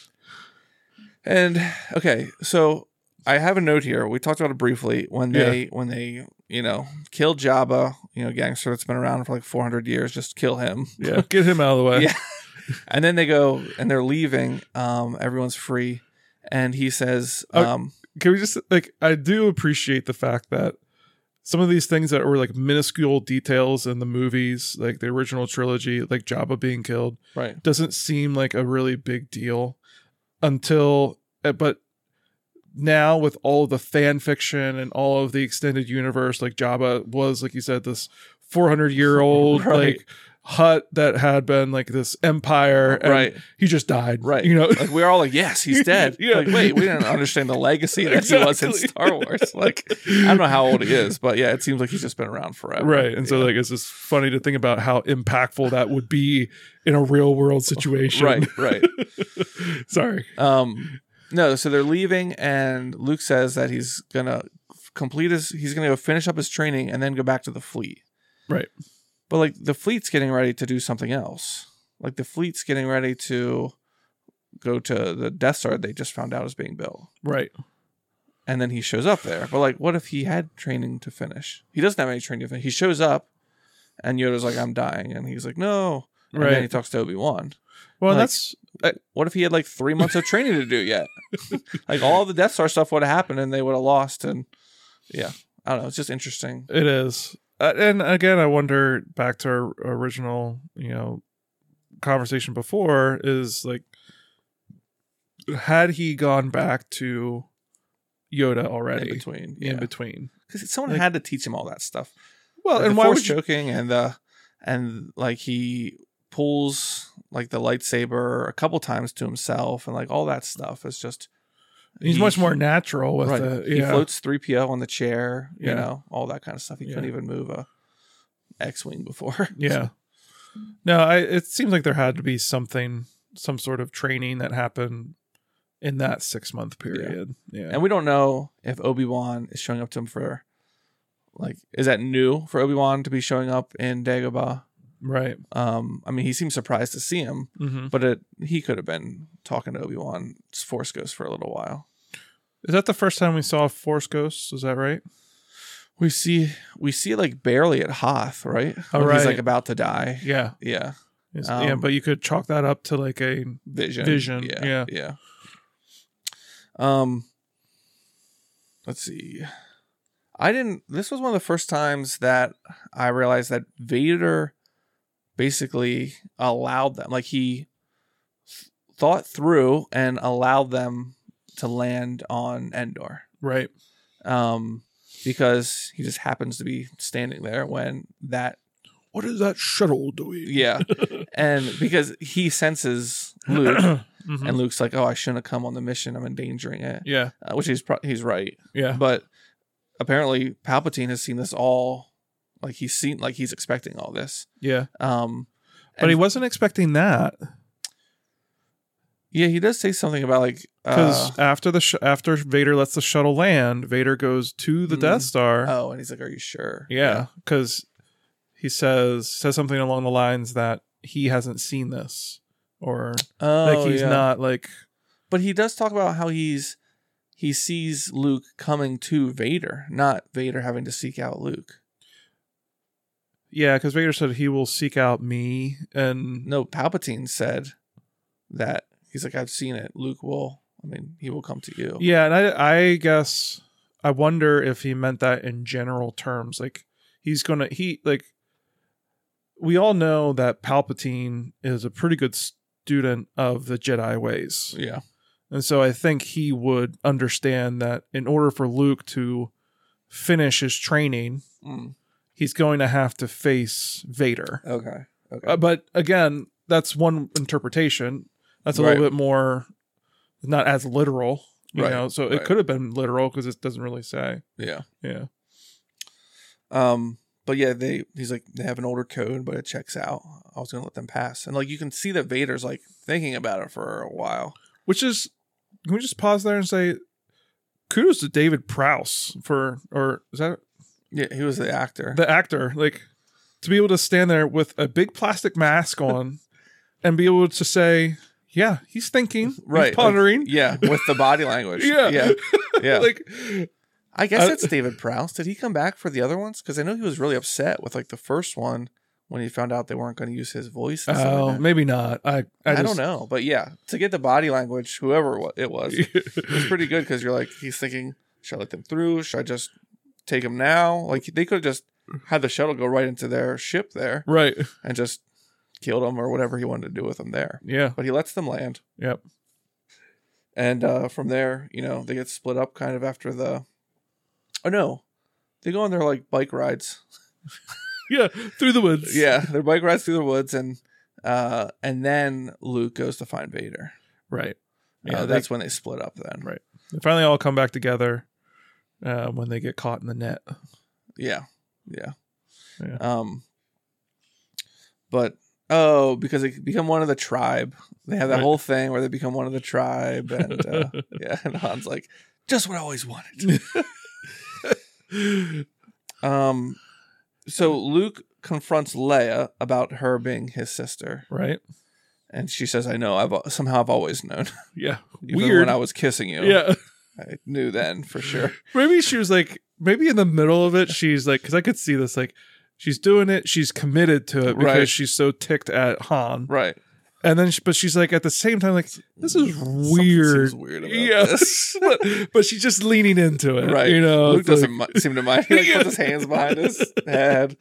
[SPEAKER 1] and okay, so I have a note here. We talked about it briefly when they when they you know kill Jabba, you know, gangster that's been around for like four hundred years. Just kill him.
[SPEAKER 2] yeah. Get him out of the way.
[SPEAKER 1] Yeah. And then they go and they're leaving. Um, everyone's free, and he says,
[SPEAKER 2] Uh,
[SPEAKER 1] um,
[SPEAKER 2] Can we just like I do appreciate the fact that some of these things that were like minuscule details in the movies, like the original trilogy, like Jabba being killed,
[SPEAKER 1] right,
[SPEAKER 2] doesn't seem like a really big deal until uh, but now with all of the fan fiction and all of the extended universe, like Jabba was, like you said, this four hundred year old
[SPEAKER 1] Right.
[SPEAKER 2] like hut that had been like this empire, and
[SPEAKER 1] Right.
[SPEAKER 2] he just died,
[SPEAKER 1] right.
[SPEAKER 2] You know,
[SPEAKER 1] like we were all like, yes, he's dead.
[SPEAKER 2] Yeah.
[SPEAKER 1] Like, wait, we didn't understand the legacy that he was in
[SPEAKER 2] Exactly.
[SPEAKER 1] Star Wars. Like, I don't know how old he is, but yeah, it seems like he's just been around forever.
[SPEAKER 2] right? And so
[SPEAKER 1] Yeah.
[SPEAKER 2] like it's just funny to think about how impactful that would be in a real world situation.
[SPEAKER 1] right, right.
[SPEAKER 2] Sorry.
[SPEAKER 1] Um, no, so they're leaving, and Luke says that he's gonna complete his, he's gonna go finish up his training and then go back to the fleet.
[SPEAKER 2] Right.
[SPEAKER 1] But like the fleet's getting ready to do something else. Like the fleet's getting ready to go to the Death Star they just found out is being built.
[SPEAKER 2] Right.
[SPEAKER 1] And then he shows up there. But like, what if he had training to finish? He doesn't have any training to finish. He shows up, and Yoda's like, "I'm dying," and he's like, "No." And
[SPEAKER 2] Right.
[SPEAKER 1] then he talks to Obi-Wan.
[SPEAKER 2] Well,
[SPEAKER 1] Like,
[SPEAKER 2] that's
[SPEAKER 1] What if he had like three months of training to do yet? Like all the Death Star stuff would have happened, and they would have lost. And yeah, I don't know. It's just interesting.
[SPEAKER 2] it is. Uh, and again, I wonder back to our original, you know, conversation before is like, had he gone back to Yoda already
[SPEAKER 1] In between,
[SPEAKER 2] in
[SPEAKER 1] yeah.
[SPEAKER 2] between?
[SPEAKER 1] Because someone
[SPEAKER 2] Like-
[SPEAKER 1] had to teach him all that stuff.
[SPEAKER 2] Well,
[SPEAKER 1] Like
[SPEAKER 2] and
[SPEAKER 1] the
[SPEAKER 2] why
[SPEAKER 1] force
[SPEAKER 2] would you?
[SPEAKER 1] choking and the and like he pulls like the lightsaber a couple times to himself and like all that stuff is just
[SPEAKER 2] He's
[SPEAKER 1] he-
[SPEAKER 2] much more natural with
[SPEAKER 1] right.
[SPEAKER 2] the.
[SPEAKER 1] He
[SPEAKER 2] Yeah.
[SPEAKER 1] floats three P O on the chair, you
[SPEAKER 2] Yeah.
[SPEAKER 1] know, all that kind of stuff. He couldn't
[SPEAKER 2] Yeah.
[SPEAKER 1] even move a X-wing before.
[SPEAKER 2] Yeah. No, I. It seems like there had to be something, some sort of training that happened in that six month period. Yeah.
[SPEAKER 1] And we don't know if Obi-Wan is showing up to him for like is that new for Obi-Wan to be showing up in Dagobah?
[SPEAKER 2] right.
[SPEAKER 1] Um, I mean, he seems surprised to see him,
[SPEAKER 2] Mm-hmm.
[SPEAKER 1] but it he could have been talking to Obi-Wan's Force Ghost for a little while.
[SPEAKER 2] Is that the first time we saw Force Ghosts? Is that right?
[SPEAKER 1] We see we see like barely at Hoth, right?
[SPEAKER 2] Oh,
[SPEAKER 1] When He's
[SPEAKER 2] right.
[SPEAKER 1] like about to die.
[SPEAKER 2] Yeah.
[SPEAKER 1] Yeah.
[SPEAKER 2] It's-
[SPEAKER 1] Um,
[SPEAKER 2] yeah, but you could chalk that up to like a
[SPEAKER 1] Vision.
[SPEAKER 2] Vision,
[SPEAKER 1] Yeah.
[SPEAKER 2] yeah.
[SPEAKER 1] Yeah. Um let's see. I didn't this was one of the first times that I realized that Vader basically allowed them like he th- thought through and allowed them to land on Endor.
[SPEAKER 2] right.
[SPEAKER 1] Um because he just happens to be standing there when that
[SPEAKER 2] What is that shuttle doing?
[SPEAKER 1] yeah. And because he senses Luke
[SPEAKER 2] Mhm.
[SPEAKER 1] and Luke's like, "Oh, I shouldn't have come on the mission. I'm endangering it."
[SPEAKER 2] Yeah.
[SPEAKER 1] Uh, which he's pro- he's right.
[SPEAKER 2] Yeah.
[SPEAKER 1] But apparently Palpatine has seen this all like he's seen like he's expecting all this.
[SPEAKER 2] Yeah.
[SPEAKER 1] Um
[SPEAKER 2] But he
[SPEAKER 1] and-
[SPEAKER 2] wasn't expecting that
[SPEAKER 1] Yeah, he does say something about like
[SPEAKER 2] because
[SPEAKER 1] uh,
[SPEAKER 2] after the sh- after Vader lets the shuttle land, Vader goes to the
[SPEAKER 1] Mm.
[SPEAKER 2] Death Star.
[SPEAKER 1] oh, and he's like, "Are you sure?"
[SPEAKER 2] Yeah, because he says says something along the lines that he hasn't seen this, or
[SPEAKER 1] Oh,
[SPEAKER 2] like he's
[SPEAKER 1] yeah.
[SPEAKER 2] not like
[SPEAKER 1] But he does talk about how he's he sees Luke coming to Vader, not Vader having to seek out Luke.
[SPEAKER 2] yeah, because Vader said he will seek out me, and
[SPEAKER 1] No, Palpatine said that he's like, "I've seen it. Luke will. I mean, he will come to you."
[SPEAKER 2] yeah, and I I guess I wonder if he meant that in general terms, like he's gonna he like we all know that Palpatine is a pretty good student of the Jedi ways.
[SPEAKER 1] Yeah.
[SPEAKER 2] And so I think he would understand that in order for Luke to finish his training,
[SPEAKER 1] Mm.
[SPEAKER 2] he's going to have to face Vader.
[SPEAKER 1] Okay. Okay.
[SPEAKER 2] Uh, but again, that's one interpretation. That's a
[SPEAKER 1] Right.
[SPEAKER 2] little bit more, not as literal, you
[SPEAKER 1] Right,
[SPEAKER 2] know. So
[SPEAKER 1] right.
[SPEAKER 2] it could have been literal because it doesn't really say.
[SPEAKER 1] Yeah.
[SPEAKER 2] Yeah.
[SPEAKER 1] Um, but yeah, they he's like they have an older code, but it checks out. I was gonna let them pass, and like you can see that Vader's like thinking about it for a while.
[SPEAKER 2] Which is, can we just pause there and say, kudos to David Prowse for, or is that
[SPEAKER 1] Yeah, he was the actor.
[SPEAKER 2] the actor, like to be able to stand there with a big plastic mask on and be able to say, yeah, he's thinking,
[SPEAKER 1] right,
[SPEAKER 2] he's pondering.
[SPEAKER 1] like, yeah, with the body language.
[SPEAKER 2] Yeah.
[SPEAKER 1] yeah, yeah.
[SPEAKER 2] Like,
[SPEAKER 1] I guess
[SPEAKER 2] uh,
[SPEAKER 1] that's David Prowse. Did he come back for the other ones? Because I know he was really upset with like the first one when he found out they weren't going to use his voice. and stuff
[SPEAKER 2] oh,
[SPEAKER 1] like that.
[SPEAKER 2] maybe not. I, I,
[SPEAKER 1] I
[SPEAKER 2] just,
[SPEAKER 1] don't know, but yeah, to get the body language, whoever wa- it was, it was pretty good because you're like, he's thinking, should I let them through? Should I just take them now? Like they could have just had the shuttle go right into their ship there
[SPEAKER 2] Right.
[SPEAKER 1] and just killed them or whatever he wanted to do with them there.
[SPEAKER 2] Yeah.
[SPEAKER 1] But he lets them land,
[SPEAKER 2] Yep.
[SPEAKER 1] and uh, from there, you know, they get split up kind of after the. Oh no, they go on their like bike rides.
[SPEAKER 2] Yeah. Through the woods.
[SPEAKER 1] Yeah, their bike rides through the woods, and uh, and then Luke goes to find Vader.
[SPEAKER 2] Right.
[SPEAKER 1] Yeah,
[SPEAKER 2] Yeah.
[SPEAKER 1] that's when they split up. Then,
[SPEAKER 2] Right. They finally all come back together uh, when they get caught in the net.
[SPEAKER 1] Yeah, yeah.
[SPEAKER 2] Yeah.
[SPEAKER 1] Um, but oh, because they become one of the tribe. They have that
[SPEAKER 2] Right.
[SPEAKER 1] whole thing where they become one of the tribe, and uh, yeah, and Han's like, just what I always wanted. um, so Luke confronts Leia about her being his sister,
[SPEAKER 2] Right.
[SPEAKER 1] and she says, "I know. I've somehow I've always known.
[SPEAKER 2] Yeah.
[SPEAKER 1] Even
[SPEAKER 2] Weird.
[SPEAKER 1] when I was kissing you.
[SPEAKER 2] Yeah.
[SPEAKER 1] I knew then for sure."
[SPEAKER 2] Maybe she was like, maybe in the middle of it, she's like, because I could see this, like, she's doing it, she's committed to it because
[SPEAKER 1] Right.
[SPEAKER 2] she's so ticked at Han.
[SPEAKER 1] Right.
[SPEAKER 2] And then, she, but she's like, at the same time, like, this is
[SPEAKER 1] Something
[SPEAKER 2] weird.
[SPEAKER 1] seems weird about
[SPEAKER 2] Yeah.
[SPEAKER 1] this.
[SPEAKER 2] but, but she's just leaning into it.
[SPEAKER 1] Right.
[SPEAKER 2] You know,
[SPEAKER 1] Luke
[SPEAKER 2] it's
[SPEAKER 1] doesn't
[SPEAKER 2] like-
[SPEAKER 1] mi- seem to mind. He like,
[SPEAKER 2] Yeah.
[SPEAKER 1] puts his hands behind his head.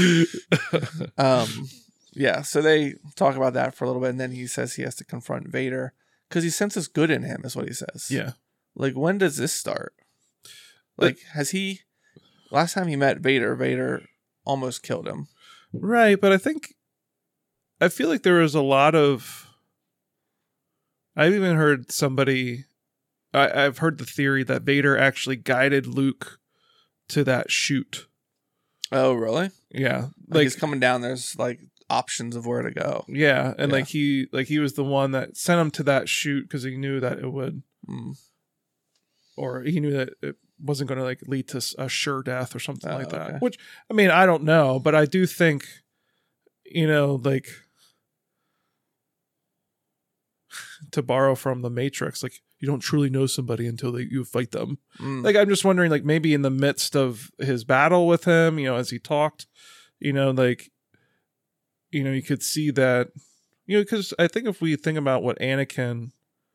[SPEAKER 1] Um, yeah, so they talk about that for a little bit, and then he says he has to confront Vader because he senses good in him, is what he says.
[SPEAKER 2] Yeah.
[SPEAKER 1] Like, when does this start? Like, has he... Last time he met Vader, Vader almost killed him.
[SPEAKER 2] Right. But I think, I feel like there was a lot of, I've even heard somebody, I, I've heard the theory that Vader actually guided Luke to that shoot.
[SPEAKER 1] Oh, really?
[SPEAKER 2] Yeah.
[SPEAKER 1] Like,
[SPEAKER 2] Like,
[SPEAKER 1] he's coming down, there's, like, options of where to go.
[SPEAKER 2] yeah. And
[SPEAKER 1] Yeah.
[SPEAKER 2] like he, like he was the one that sent him to that shoot because he knew that it would,
[SPEAKER 1] Mm.
[SPEAKER 2] or he knew that it wasn't going to like lead to s- a sure death or something
[SPEAKER 1] Oh,
[SPEAKER 2] like that.
[SPEAKER 1] okay.
[SPEAKER 2] Which, I mean, I don't know, but I do think, you know, like to borrow from the Matrix, like you don't truly know somebody until they, you fight them.
[SPEAKER 1] Mm.
[SPEAKER 2] Like, I'm just wondering, like maybe in the midst of his battle with him, you know, as he talked, you know, like, you know, you could see that, you know, because I think if we think about what Anakin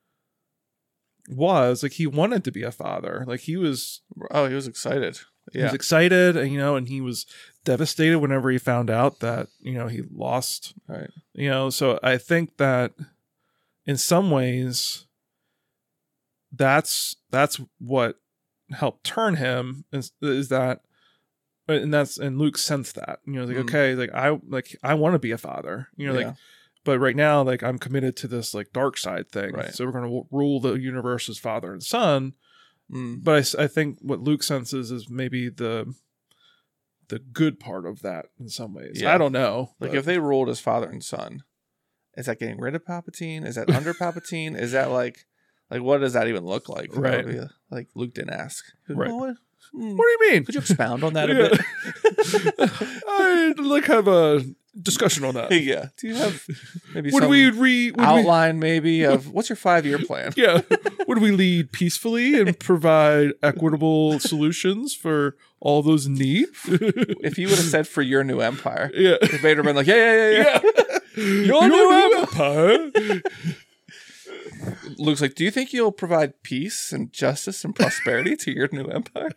[SPEAKER 2] was, like he wanted to be a father, like he was,
[SPEAKER 1] Oh, he was excited.
[SPEAKER 2] he
[SPEAKER 1] Yeah.
[SPEAKER 2] was excited, and you know, and he was devastated whenever he found out that, you know, he lost,
[SPEAKER 1] Right.
[SPEAKER 2] you know. So I think that in some ways, that's that's what helped turn him is, is that, and that's and Luke sensed that, you know, like
[SPEAKER 1] Mm.
[SPEAKER 2] okay, like I like I want to be a father, you know,
[SPEAKER 1] Yeah.
[SPEAKER 2] like. But right now, like I'm committed to this like dark side thing.
[SPEAKER 1] Right.
[SPEAKER 2] So we're going to rule the universe as father and son.
[SPEAKER 1] Mm.
[SPEAKER 2] But I s- I, think what Luke senses is maybe the the good part of that in some ways.
[SPEAKER 1] Yeah.
[SPEAKER 2] I don't know.
[SPEAKER 1] Like,
[SPEAKER 2] but-
[SPEAKER 1] if they ruled as father and son, is that getting rid of Palpatine? Is that under Palpatine? Is that like, like what does that even look like? That
[SPEAKER 2] Right.
[SPEAKER 1] would be, like Luke didn't ask.
[SPEAKER 2] Right.
[SPEAKER 1] "Oh, what? Hmm.
[SPEAKER 2] what do you mean?
[SPEAKER 1] Could you expound on that a
[SPEAKER 2] Yeah.
[SPEAKER 1] bit?
[SPEAKER 2] I'd like have a discussion on that.
[SPEAKER 1] Yeah. Do you have maybe
[SPEAKER 2] Would
[SPEAKER 1] some
[SPEAKER 2] we re would we,
[SPEAKER 1] outline maybe of what's your five year plan?
[SPEAKER 2] yeah, would we lead peacefully and provide equitable solutions for all those in need?
[SPEAKER 1] If you would have said for your new empire,
[SPEAKER 2] yeah.
[SPEAKER 1] if Vader been like, yeah, yeah, yeah, yeah.
[SPEAKER 2] Your new empire.
[SPEAKER 1] Luke's like, do you think you'll provide peace and justice and prosperity to your new empire?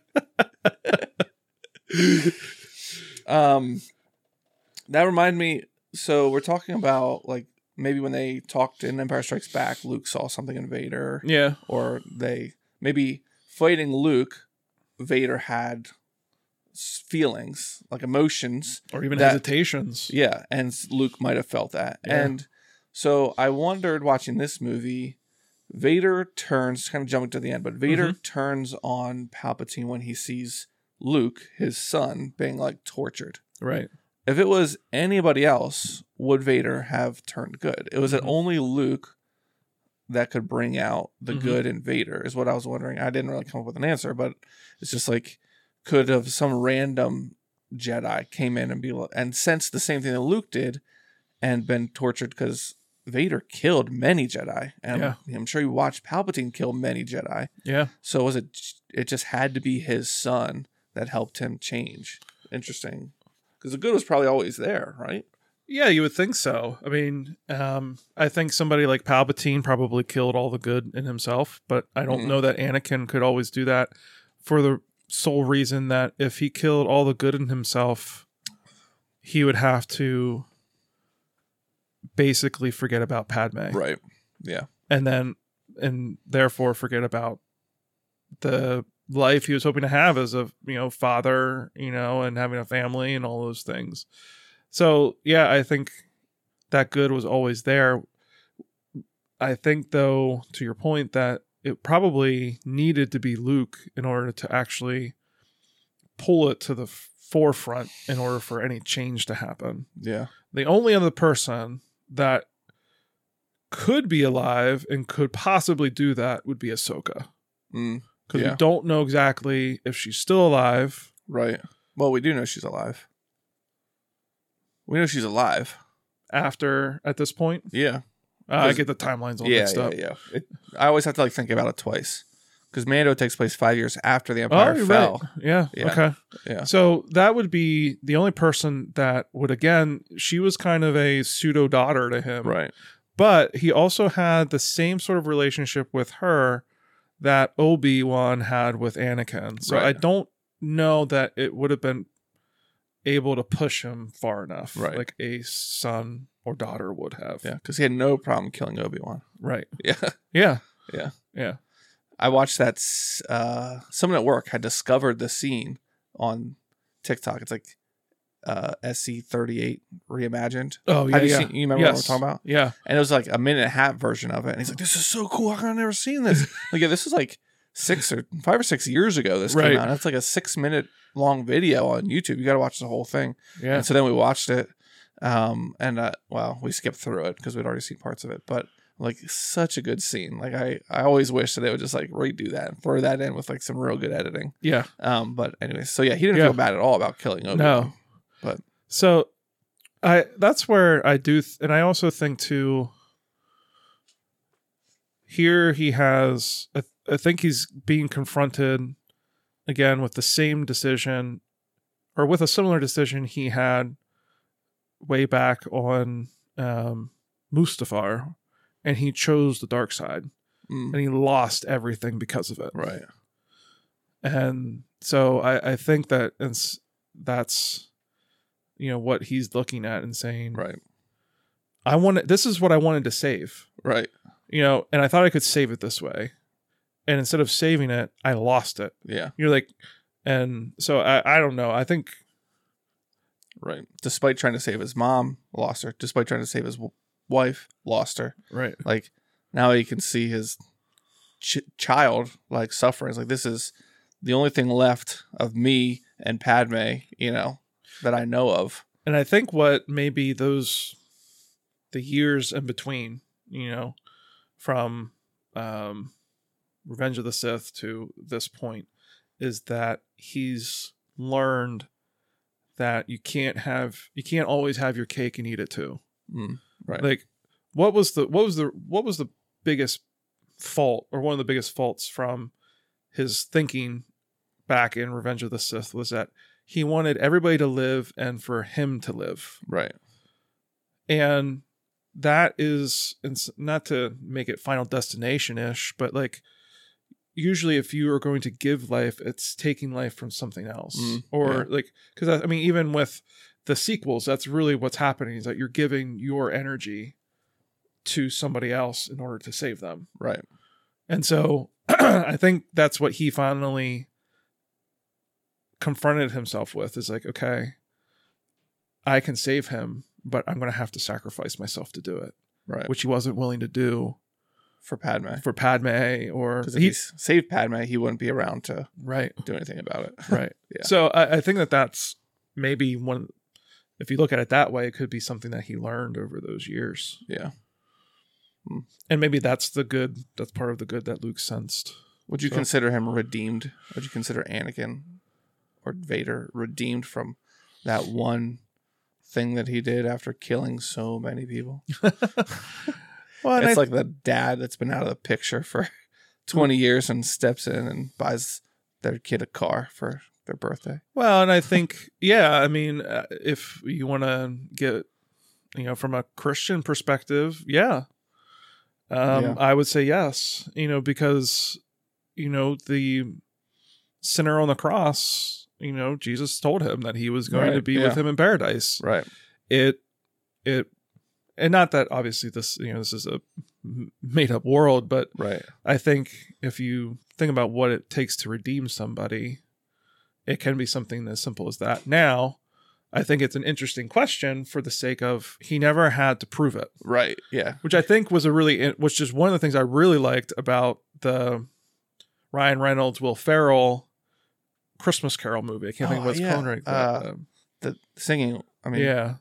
[SPEAKER 1] um, that reminded me. So we're talking about like maybe when they talked in Empire Strikes Back, Luke saw something in Vader,
[SPEAKER 2] Yeah.
[SPEAKER 1] or they maybe fighting Luke, Vader had s- feelings like emotions.
[SPEAKER 2] Or even
[SPEAKER 1] That-
[SPEAKER 2] hesitations.
[SPEAKER 1] Yeah, and Luke might have felt that.
[SPEAKER 2] Yeah.
[SPEAKER 1] And So I wondered watching this movie, Vader turns, kind of jumping to the end, but Vader
[SPEAKER 2] Mm-hmm.
[SPEAKER 1] turns on Palpatine when he sees Luke, his son, being like tortured.
[SPEAKER 2] Right.
[SPEAKER 1] If it was anybody else, would Vader have turned good? It was
[SPEAKER 2] Mhm.
[SPEAKER 1] it only Luke that could bring out the
[SPEAKER 2] Mhm.
[SPEAKER 1] good in Vader, is what I was wondering. I didn't really come up with an answer, but it's just like, could have some random Jedi came in and be like, and sensed the same thing that Luke did and been tortured, because Vader killed many Jedi, and
[SPEAKER 2] Yeah.
[SPEAKER 1] I'm sure you watched Palpatine kill many Jedi.
[SPEAKER 2] Yeah.
[SPEAKER 1] So was it? It just had to be his son that helped him change. Interesting, because the good was probably always there, right?
[SPEAKER 2] Yeah, you would think so. I mean, um, I think somebody like Palpatine probably killed all the good in himself, but I don't
[SPEAKER 1] Mhm.
[SPEAKER 2] know that Anakin could always do that for the sole reason that if he killed all the good in himself, he would have to basically forget about Padme.
[SPEAKER 1] Right. Yeah.
[SPEAKER 2] And then, and therefore forget about the life he was hoping to have as a, you know, father, you know, and having a family and all those things. So, yeah, I think that good was always there. I think, though, to your point, that it probably needed to be Luke in order to actually pull it to the forefront in order for any change to happen.
[SPEAKER 1] Yeah.
[SPEAKER 2] The only other person that could be alive and could possibly do that would be Ahsoka.
[SPEAKER 1] Mm,
[SPEAKER 2] Because
[SPEAKER 1] yeah.
[SPEAKER 2] we don't know exactly if she's still alive.
[SPEAKER 1] Right. Well, we do know she's alive. We know she's alive.
[SPEAKER 2] After, at this point.
[SPEAKER 1] Yeah.
[SPEAKER 2] Uh, I get the timelines all
[SPEAKER 1] Yeah.
[SPEAKER 2] mixed
[SPEAKER 1] Yeah.
[SPEAKER 2] up.
[SPEAKER 1] Yeah. It, I always have to like think about it twice, because Mando takes place five years after the
[SPEAKER 2] Oh,
[SPEAKER 1] Empire
[SPEAKER 2] you're
[SPEAKER 1] fell.
[SPEAKER 2] right. Yeah.
[SPEAKER 1] Yeah.
[SPEAKER 2] Okay.
[SPEAKER 1] Yeah.
[SPEAKER 2] So that would be the only person that would, again, she was kind of a pseudo daughter to him.
[SPEAKER 1] Right.
[SPEAKER 2] But he also had the same sort of relationship with her that Obi-Wan had with Anakin. So
[SPEAKER 1] Right.
[SPEAKER 2] I don't know that it would have been able to push him far enough,
[SPEAKER 1] Right.
[SPEAKER 2] like a son or daughter would have.
[SPEAKER 1] Yeah. Because he had no problem killing Obi-Wan.
[SPEAKER 2] Right.
[SPEAKER 1] Yeah.
[SPEAKER 2] Yeah.
[SPEAKER 1] Yeah.
[SPEAKER 2] Yeah.
[SPEAKER 1] I watched that. s- Uh, someone at work had discovered the scene on TikTok. It's like uh, S C thirty-eight reimagined.
[SPEAKER 2] Oh, yeah.
[SPEAKER 1] Have you
[SPEAKER 2] yeah.
[SPEAKER 1] seen? You remember
[SPEAKER 2] yes.
[SPEAKER 1] what we're talking about?
[SPEAKER 2] Yeah.
[SPEAKER 1] And it was like a minute and a half version of it. And he's like, "This is so cool. I've never seen this." Like, yeah, this is like six or five or six years ago. This
[SPEAKER 2] Right.
[SPEAKER 1] came out. It's like a six minute long video on YouTube. You got to watch the whole thing.
[SPEAKER 2] Yeah.
[SPEAKER 1] And so then we watched it. Um, and uh, well, we skipped through it because we'd already seen parts of it. But like, such a good scene. Like, I, I always wish that they would just like redo that and throw that in with like some real good editing.
[SPEAKER 2] Yeah.
[SPEAKER 1] Um, but anyways, so yeah, he didn't
[SPEAKER 2] Yeah.
[SPEAKER 1] feel bad at all about killing Obi-Wan.
[SPEAKER 2] No.
[SPEAKER 1] But
[SPEAKER 2] So I that's where I do th- and I also think too here he has I, th- I think he's being confronted again with the same decision or with a similar decision he had way back on um Mustafar, and he chose the dark side
[SPEAKER 1] mm,
[SPEAKER 2] and he lost everything because of it.
[SPEAKER 1] right.
[SPEAKER 2] And so I, I think that it's, that's, you know, what he's looking at and saying,
[SPEAKER 1] Right.
[SPEAKER 2] I wanted, this is what I wanted to save,
[SPEAKER 1] Right.
[SPEAKER 2] you know, and I thought I could save it this way. And instead of saving it, I lost it.
[SPEAKER 1] Yeah.
[SPEAKER 2] You're like, and so I, I don't know. I think,
[SPEAKER 1] Right. Despite trying to save his mom, lost her. Despite trying to save his w- wife, lost her.
[SPEAKER 2] right.
[SPEAKER 1] Like, now he can see his ch- child like suffering. It's like, this is the only thing left of me and Padme, you know, that I know of.
[SPEAKER 2] And I think what maybe those, the years in between, you know, from um, Revenge of the Sith to this point, is that he's learned that you can't have, you can't always have your cake and eat it too.
[SPEAKER 1] Mm, right.
[SPEAKER 2] Like, what was the, what was the, what was the biggest fault, or one of the biggest faults from his thinking back in Revenge of the Sith, was that he wanted everybody to live and for him to live.
[SPEAKER 1] Right.
[SPEAKER 2] And that is, it's not to make it Final Destination-ish, but like, usually if you are going to give life, it's taking life from something else.
[SPEAKER 1] Mm,
[SPEAKER 2] or
[SPEAKER 1] yeah.
[SPEAKER 2] like, because I mean, even with the sequels, that's really what's happening, is that you're giving your energy to somebody else in order to save them.
[SPEAKER 1] Right.
[SPEAKER 2] And so I think that's what he finally confronted himself with, is like, okay, I can save him, but I'm going to have to sacrifice myself to do it.
[SPEAKER 1] Right.
[SPEAKER 2] which he wasn't willing to do
[SPEAKER 1] For Padme.
[SPEAKER 2] for Padme, or
[SPEAKER 1] Because if he s- saved Padme, he wouldn't be around to
[SPEAKER 2] right,
[SPEAKER 1] do anything about it.
[SPEAKER 2] right.
[SPEAKER 1] Yeah.
[SPEAKER 2] So I, I think that that's maybe one. If you look at it that way, it could be something that he learned over those years,
[SPEAKER 1] Yeah.
[SPEAKER 2] and maybe that's the good. That's part of the good that Luke sensed.
[SPEAKER 1] Would you
[SPEAKER 2] So-
[SPEAKER 1] consider him redeemed? Would you consider Anakin or Vader redeemed from that one thing that he did after killing so many people?
[SPEAKER 2] Well, and
[SPEAKER 1] It's
[SPEAKER 2] I-
[SPEAKER 1] like the dad that's been out of the picture for twenty years and steps in and buys their kid a car for their birthday.
[SPEAKER 2] Well, and I think, yeah, I mean, uh, if you want to get, you know, from a Christian perspective, yeah, um,
[SPEAKER 1] Yeah.
[SPEAKER 2] I would say yes, you know, because, you know, the sinner on the cross, you know, Jesus told him that he was going
[SPEAKER 1] Right,
[SPEAKER 2] to be
[SPEAKER 1] yeah.
[SPEAKER 2] with him in paradise.
[SPEAKER 1] Right.
[SPEAKER 2] It, it, and not that obviously this, you know, this is a made up world, but
[SPEAKER 1] Right.
[SPEAKER 2] I think if you think about what it takes to redeem somebody, it can be something as simple as that. Now, I think it's an interesting question for the sake of he never had to prove it,
[SPEAKER 1] Right. Yeah.
[SPEAKER 2] which I think was a really, which is one of the things I really liked about the Ryan Reynolds, Will Ferrell Christmas Carol movie. I can't think
[SPEAKER 1] Oh,
[SPEAKER 2] of what's
[SPEAKER 1] yeah.
[SPEAKER 2] called right now.
[SPEAKER 1] Uh,
[SPEAKER 2] Um,
[SPEAKER 1] The singing. I mean,
[SPEAKER 2] yeah.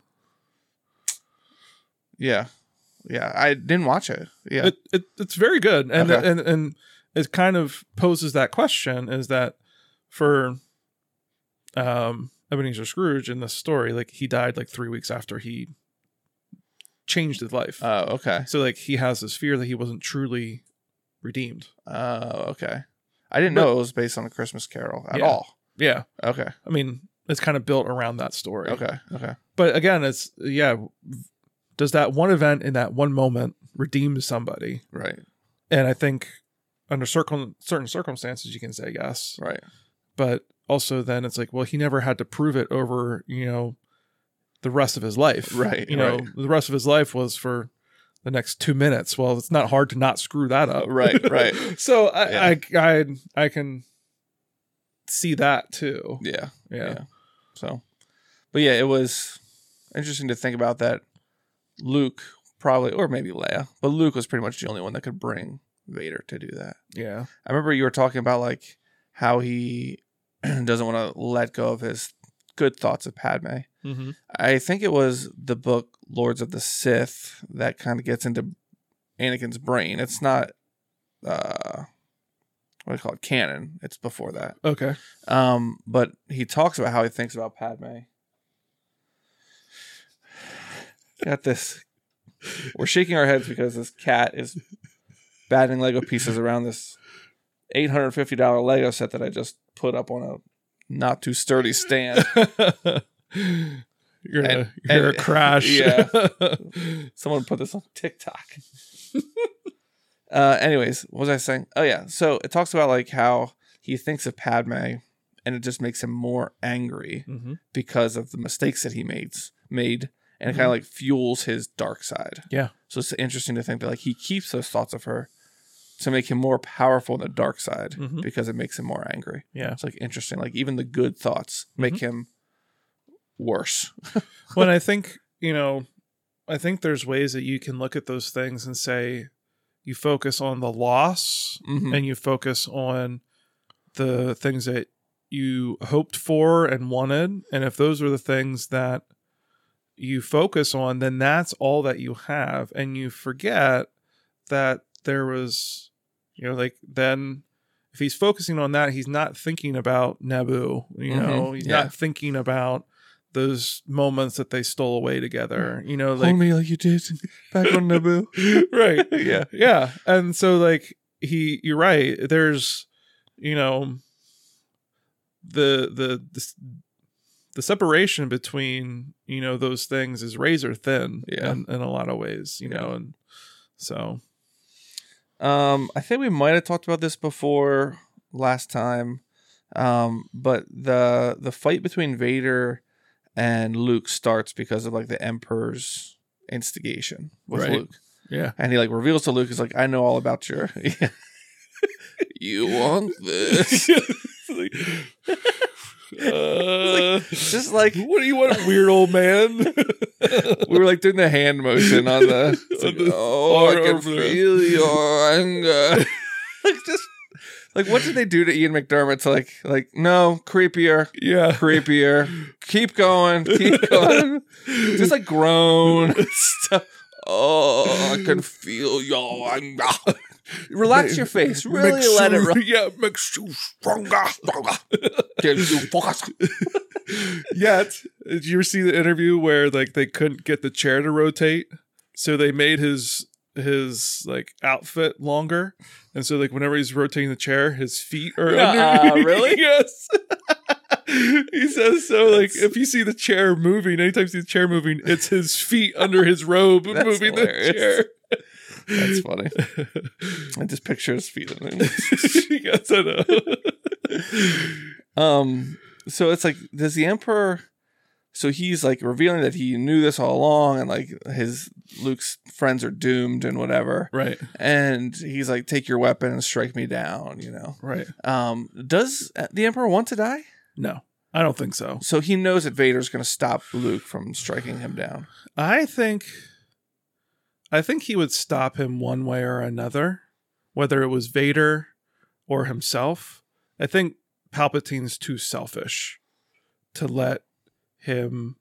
[SPEAKER 1] Yeah. Yeah. I didn't watch it. Yeah.
[SPEAKER 2] It, it it's very good, and
[SPEAKER 1] Okay.
[SPEAKER 2] and and it kind of poses that question: is that for um, Ebenezer Scrooge in this story, like he died like three weeks after he changed his life,
[SPEAKER 1] Oh, okay.
[SPEAKER 2] so like he has this fear that he wasn't truly redeemed.
[SPEAKER 1] Oh, okay. I didn't
[SPEAKER 2] But-
[SPEAKER 1] know it was based on a Christmas Carol at
[SPEAKER 2] Yeah.
[SPEAKER 1] all.
[SPEAKER 2] Yeah,
[SPEAKER 1] Okay.
[SPEAKER 2] I mean it's kind of built around that story.
[SPEAKER 1] Okay. Okay.
[SPEAKER 2] But again, it's yeah. Does that one event in that one moment redeem somebody?
[SPEAKER 1] Right.
[SPEAKER 2] And I think under circum- certain circumstances, you can say yes.
[SPEAKER 1] Right.
[SPEAKER 2] But also then it's like, well, he never had to prove it over, you know, the rest of his life.
[SPEAKER 1] Right,
[SPEAKER 2] You know,
[SPEAKER 1] right.
[SPEAKER 2] the rest of his life was for the next two minutes. Well, it's not hard to not screw that up.
[SPEAKER 1] Right, right.
[SPEAKER 2] So I,
[SPEAKER 1] Yeah.
[SPEAKER 2] I, I, I can see that too.
[SPEAKER 1] Yeah.
[SPEAKER 2] Yeah.
[SPEAKER 1] Yeah. So, but yeah, it was interesting to think about that. Luke probably, or maybe Leia, but Luke was pretty much the only one that could bring Vader to do that.
[SPEAKER 2] Yeah.
[SPEAKER 1] I remember you were talking about like how he doesn't want to let go of his good thoughts of Padme.
[SPEAKER 2] Mm-hmm.
[SPEAKER 1] I think it was the book Lords of the Sith that kind of gets into Anakin's brain. It's not, uh, what do you call it, canon. It's before that.
[SPEAKER 2] Okay.
[SPEAKER 1] Um, but he talks about how he thinks about Padme. Got this. We're shaking our heads because this cat is batting Lego pieces around this eight hundred fifty dollars Lego set that I just put up on a not too sturdy stand.
[SPEAKER 2] You're
[SPEAKER 1] And-
[SPEAKER 2] a you're
[SPEAKER 1] and-
[SPEAKER 2] a crash.
[SPEAKER 1] yeah. Someone put this on TikTok. uh, anyways, what was I saying? Oh yeah. So it talks about like how he thinks of Padme and it just makes him more angry
[SPEAKER 2] Mm-hmm.
[SPEAKER 1] because of the mistakes that he made, made and it
[SPEAKER 2] Mhm.
[SPEAKER 1] kind of like fuels his dark side.
[SPEAKER 2] Yeah.
[SPEAKER 1] So it's interesting to think that like he keeps those thoughts of her to make him more powerful in the dark side
[SPEAKER 2] Mhm.
[SPEAKER 1] because it makes him more angry.
[SPEAKER 2] Yeah.
[SPEAKER 1] It's like interesting. Like even the good thoughts make
[SPEAKER 2] Mm-hmm.
[SPEAKER 1] him worse.
[SPEAKER 2] Well, and I think, you know, I think there's ways that you can look at those things and say you focus on the loss
[SPEAKER 1] Mhm.
[SPEAKER 2] and you focus on the things that you hoped for and wanted. And if those are the things that you focus on, then that's all that you have. And you forget that there was, you know, like then if he's focusing on that, he's not thinking about Naboo, you
[SPEAKER 1] Mhm.
[SPEAKER 2] know, he's
[SPEAKER 1] Yeah.
[SPEAKER 2] not thinking about those moments that they stole away together, you know, like,
[SPEAKER 1] Hold me like you did back on Naboo.
[SPEAKER 2] right.
[SPEAKER 1] Yeah.
[SPEAKER 2] Yeah. And so like he, you're right. There's, you know, the, the, the, the separation between, you know, those things is razor thin
[SPEAKER 1] Yeah.
[SPEAKER 2] in, in a lot of ways, you
[SPEAKER 1] Yeah.
[SPEAKER 2] know, and so,
[SPEAKER 1] Um, I think we might have talked about this before last time. Um, but the the fight between Vader and Luke starts because of like the Emperor's instigation with
[SPEAKER 2] Right.
[SPEAKER 1] Luke.
[SPEAKER 2] yeah.
[SPEAKER 1] And he like reveals to Luke, he's like, I know all about your you want this.
[SPEAKER 2] Uh,
[SPEAKER 1] Just like
[SPEAKER 2] what do you want, weird old man?
[SPEAKER 1] We were like doing the hand motion on the. It's like,
[SPEAKER 2] the
[SPEAKER 1] oh, I
[SPEAKER 2] arm
[SPEAKER 1] can
[SPEAKER 2] over there.
[SPEAKER 1] feel your anger. Like just like what did they do to Ian McDermott? To like like no creepier,
[SPEAKER 2] Yeah.
[SPEAKER 1] creepier. Keep going, keep going. Just like groan stuff. Oh, I can feel your anger. Relax your face. Really
[SPEAKER 2] Makes
[SPEAKER 1] let it.
[SPEAKER 2] you-
[SPEAKER 1] Ru-
[SPEAKER 2] Yeah, makes you stronger. stronger.
[SPEAKER 1] Gives you focus.
[SPEAKER 2] Yet, did you ever see the interview where like they couldn't get the chair to rotate, so they made his his like outfit longer, and so like whenever he's rotating the chair, his feet are
[SPEAKER 1] Uh,
[SPEAKER 2] under.
[SPEAKER 1] really?
[SPEAKER 2] Yes. He says so. Like if you see the chair moving, anytime you see the chair moving, it's his feet under his robe
[SPEAKER 1] That's
[SPEAKER 2] moving
[SPEAKER 1] hilarious.
[SPEAKER 2] the chair.
[SPEAKER 1] That's funny. I just picture his feet in it.
[SPEAKER 2] Yes, I know.
[SPEAKER 1] Um, so it's like, does the Emperor? So he's like revealing that he knew this all along, and like his Luke's friends are doomed and whatever.
[SPEAKER 2] Right,
[SPEAKER 1] And he's like, "Take your weapon and strike me down." You know.
[SPEAKER 2] right.
[SPEAKER 1] Um, does the Emperor want to die?
[SPEAKER 2] No, I don't think so.
[SPEAKER 1] So he knows that Vader's going to stop Luke from striking him down.
[SPEAKER 2] I think I think he would stop him one way or another, whether it was Vader or himself. I think Palpatine's too selfish to let him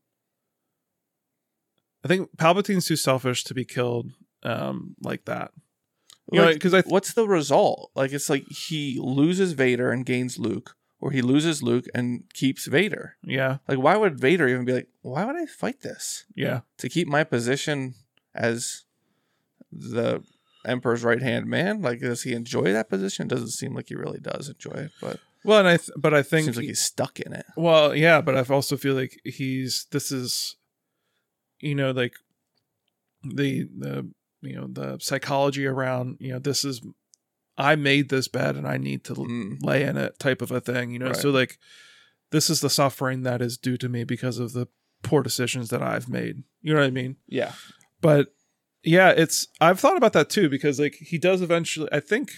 [SPEAKER 2] I think Palpatine's too selfish to be killed um, like that. You know,
[SPEAKER 1] Like,
[SPEAKER 2] because I th-
[SPEAKER 1] what's the result? Like, it's like he loses Vader and gains Luke, or he loses Luke and keeps Vader.
[SPEAKER 2] yeah,
[SPEAKER 1] Like, why would Vader even be like, why would I fight this?
[SPEAKER 2] yeah.
[SPEAKER 1] To keep my position as the Emperor's right hand man? Like, does he enjoy that position? It doesn't seem like he really does enjoy it, but
[SPEAKER 2] Well, and I th- but I
[SPEAKER 1] it
[SPEAKER 2] think
[SPEAKER 1] seems like he's stuck in it.
[SPEAKER 2] Well, yeah, but I also feel like he's this is, you know, like the the you know the psychology around you know this is I made this bed and I need to
[SPEAKER 1] Mm.
[SPEAKER 2] lay in it type of a thing, you know.
[SPEAKER 1] Right.
[SPEAKER 2] So like this is the suffering that is due to me because of the poor decisions that I've made. You know what I mean?
[SPEAKER 1] Yeah.
[SPEAKER 2] But yeah, it's I've thought about that too because like he does eventually. I think.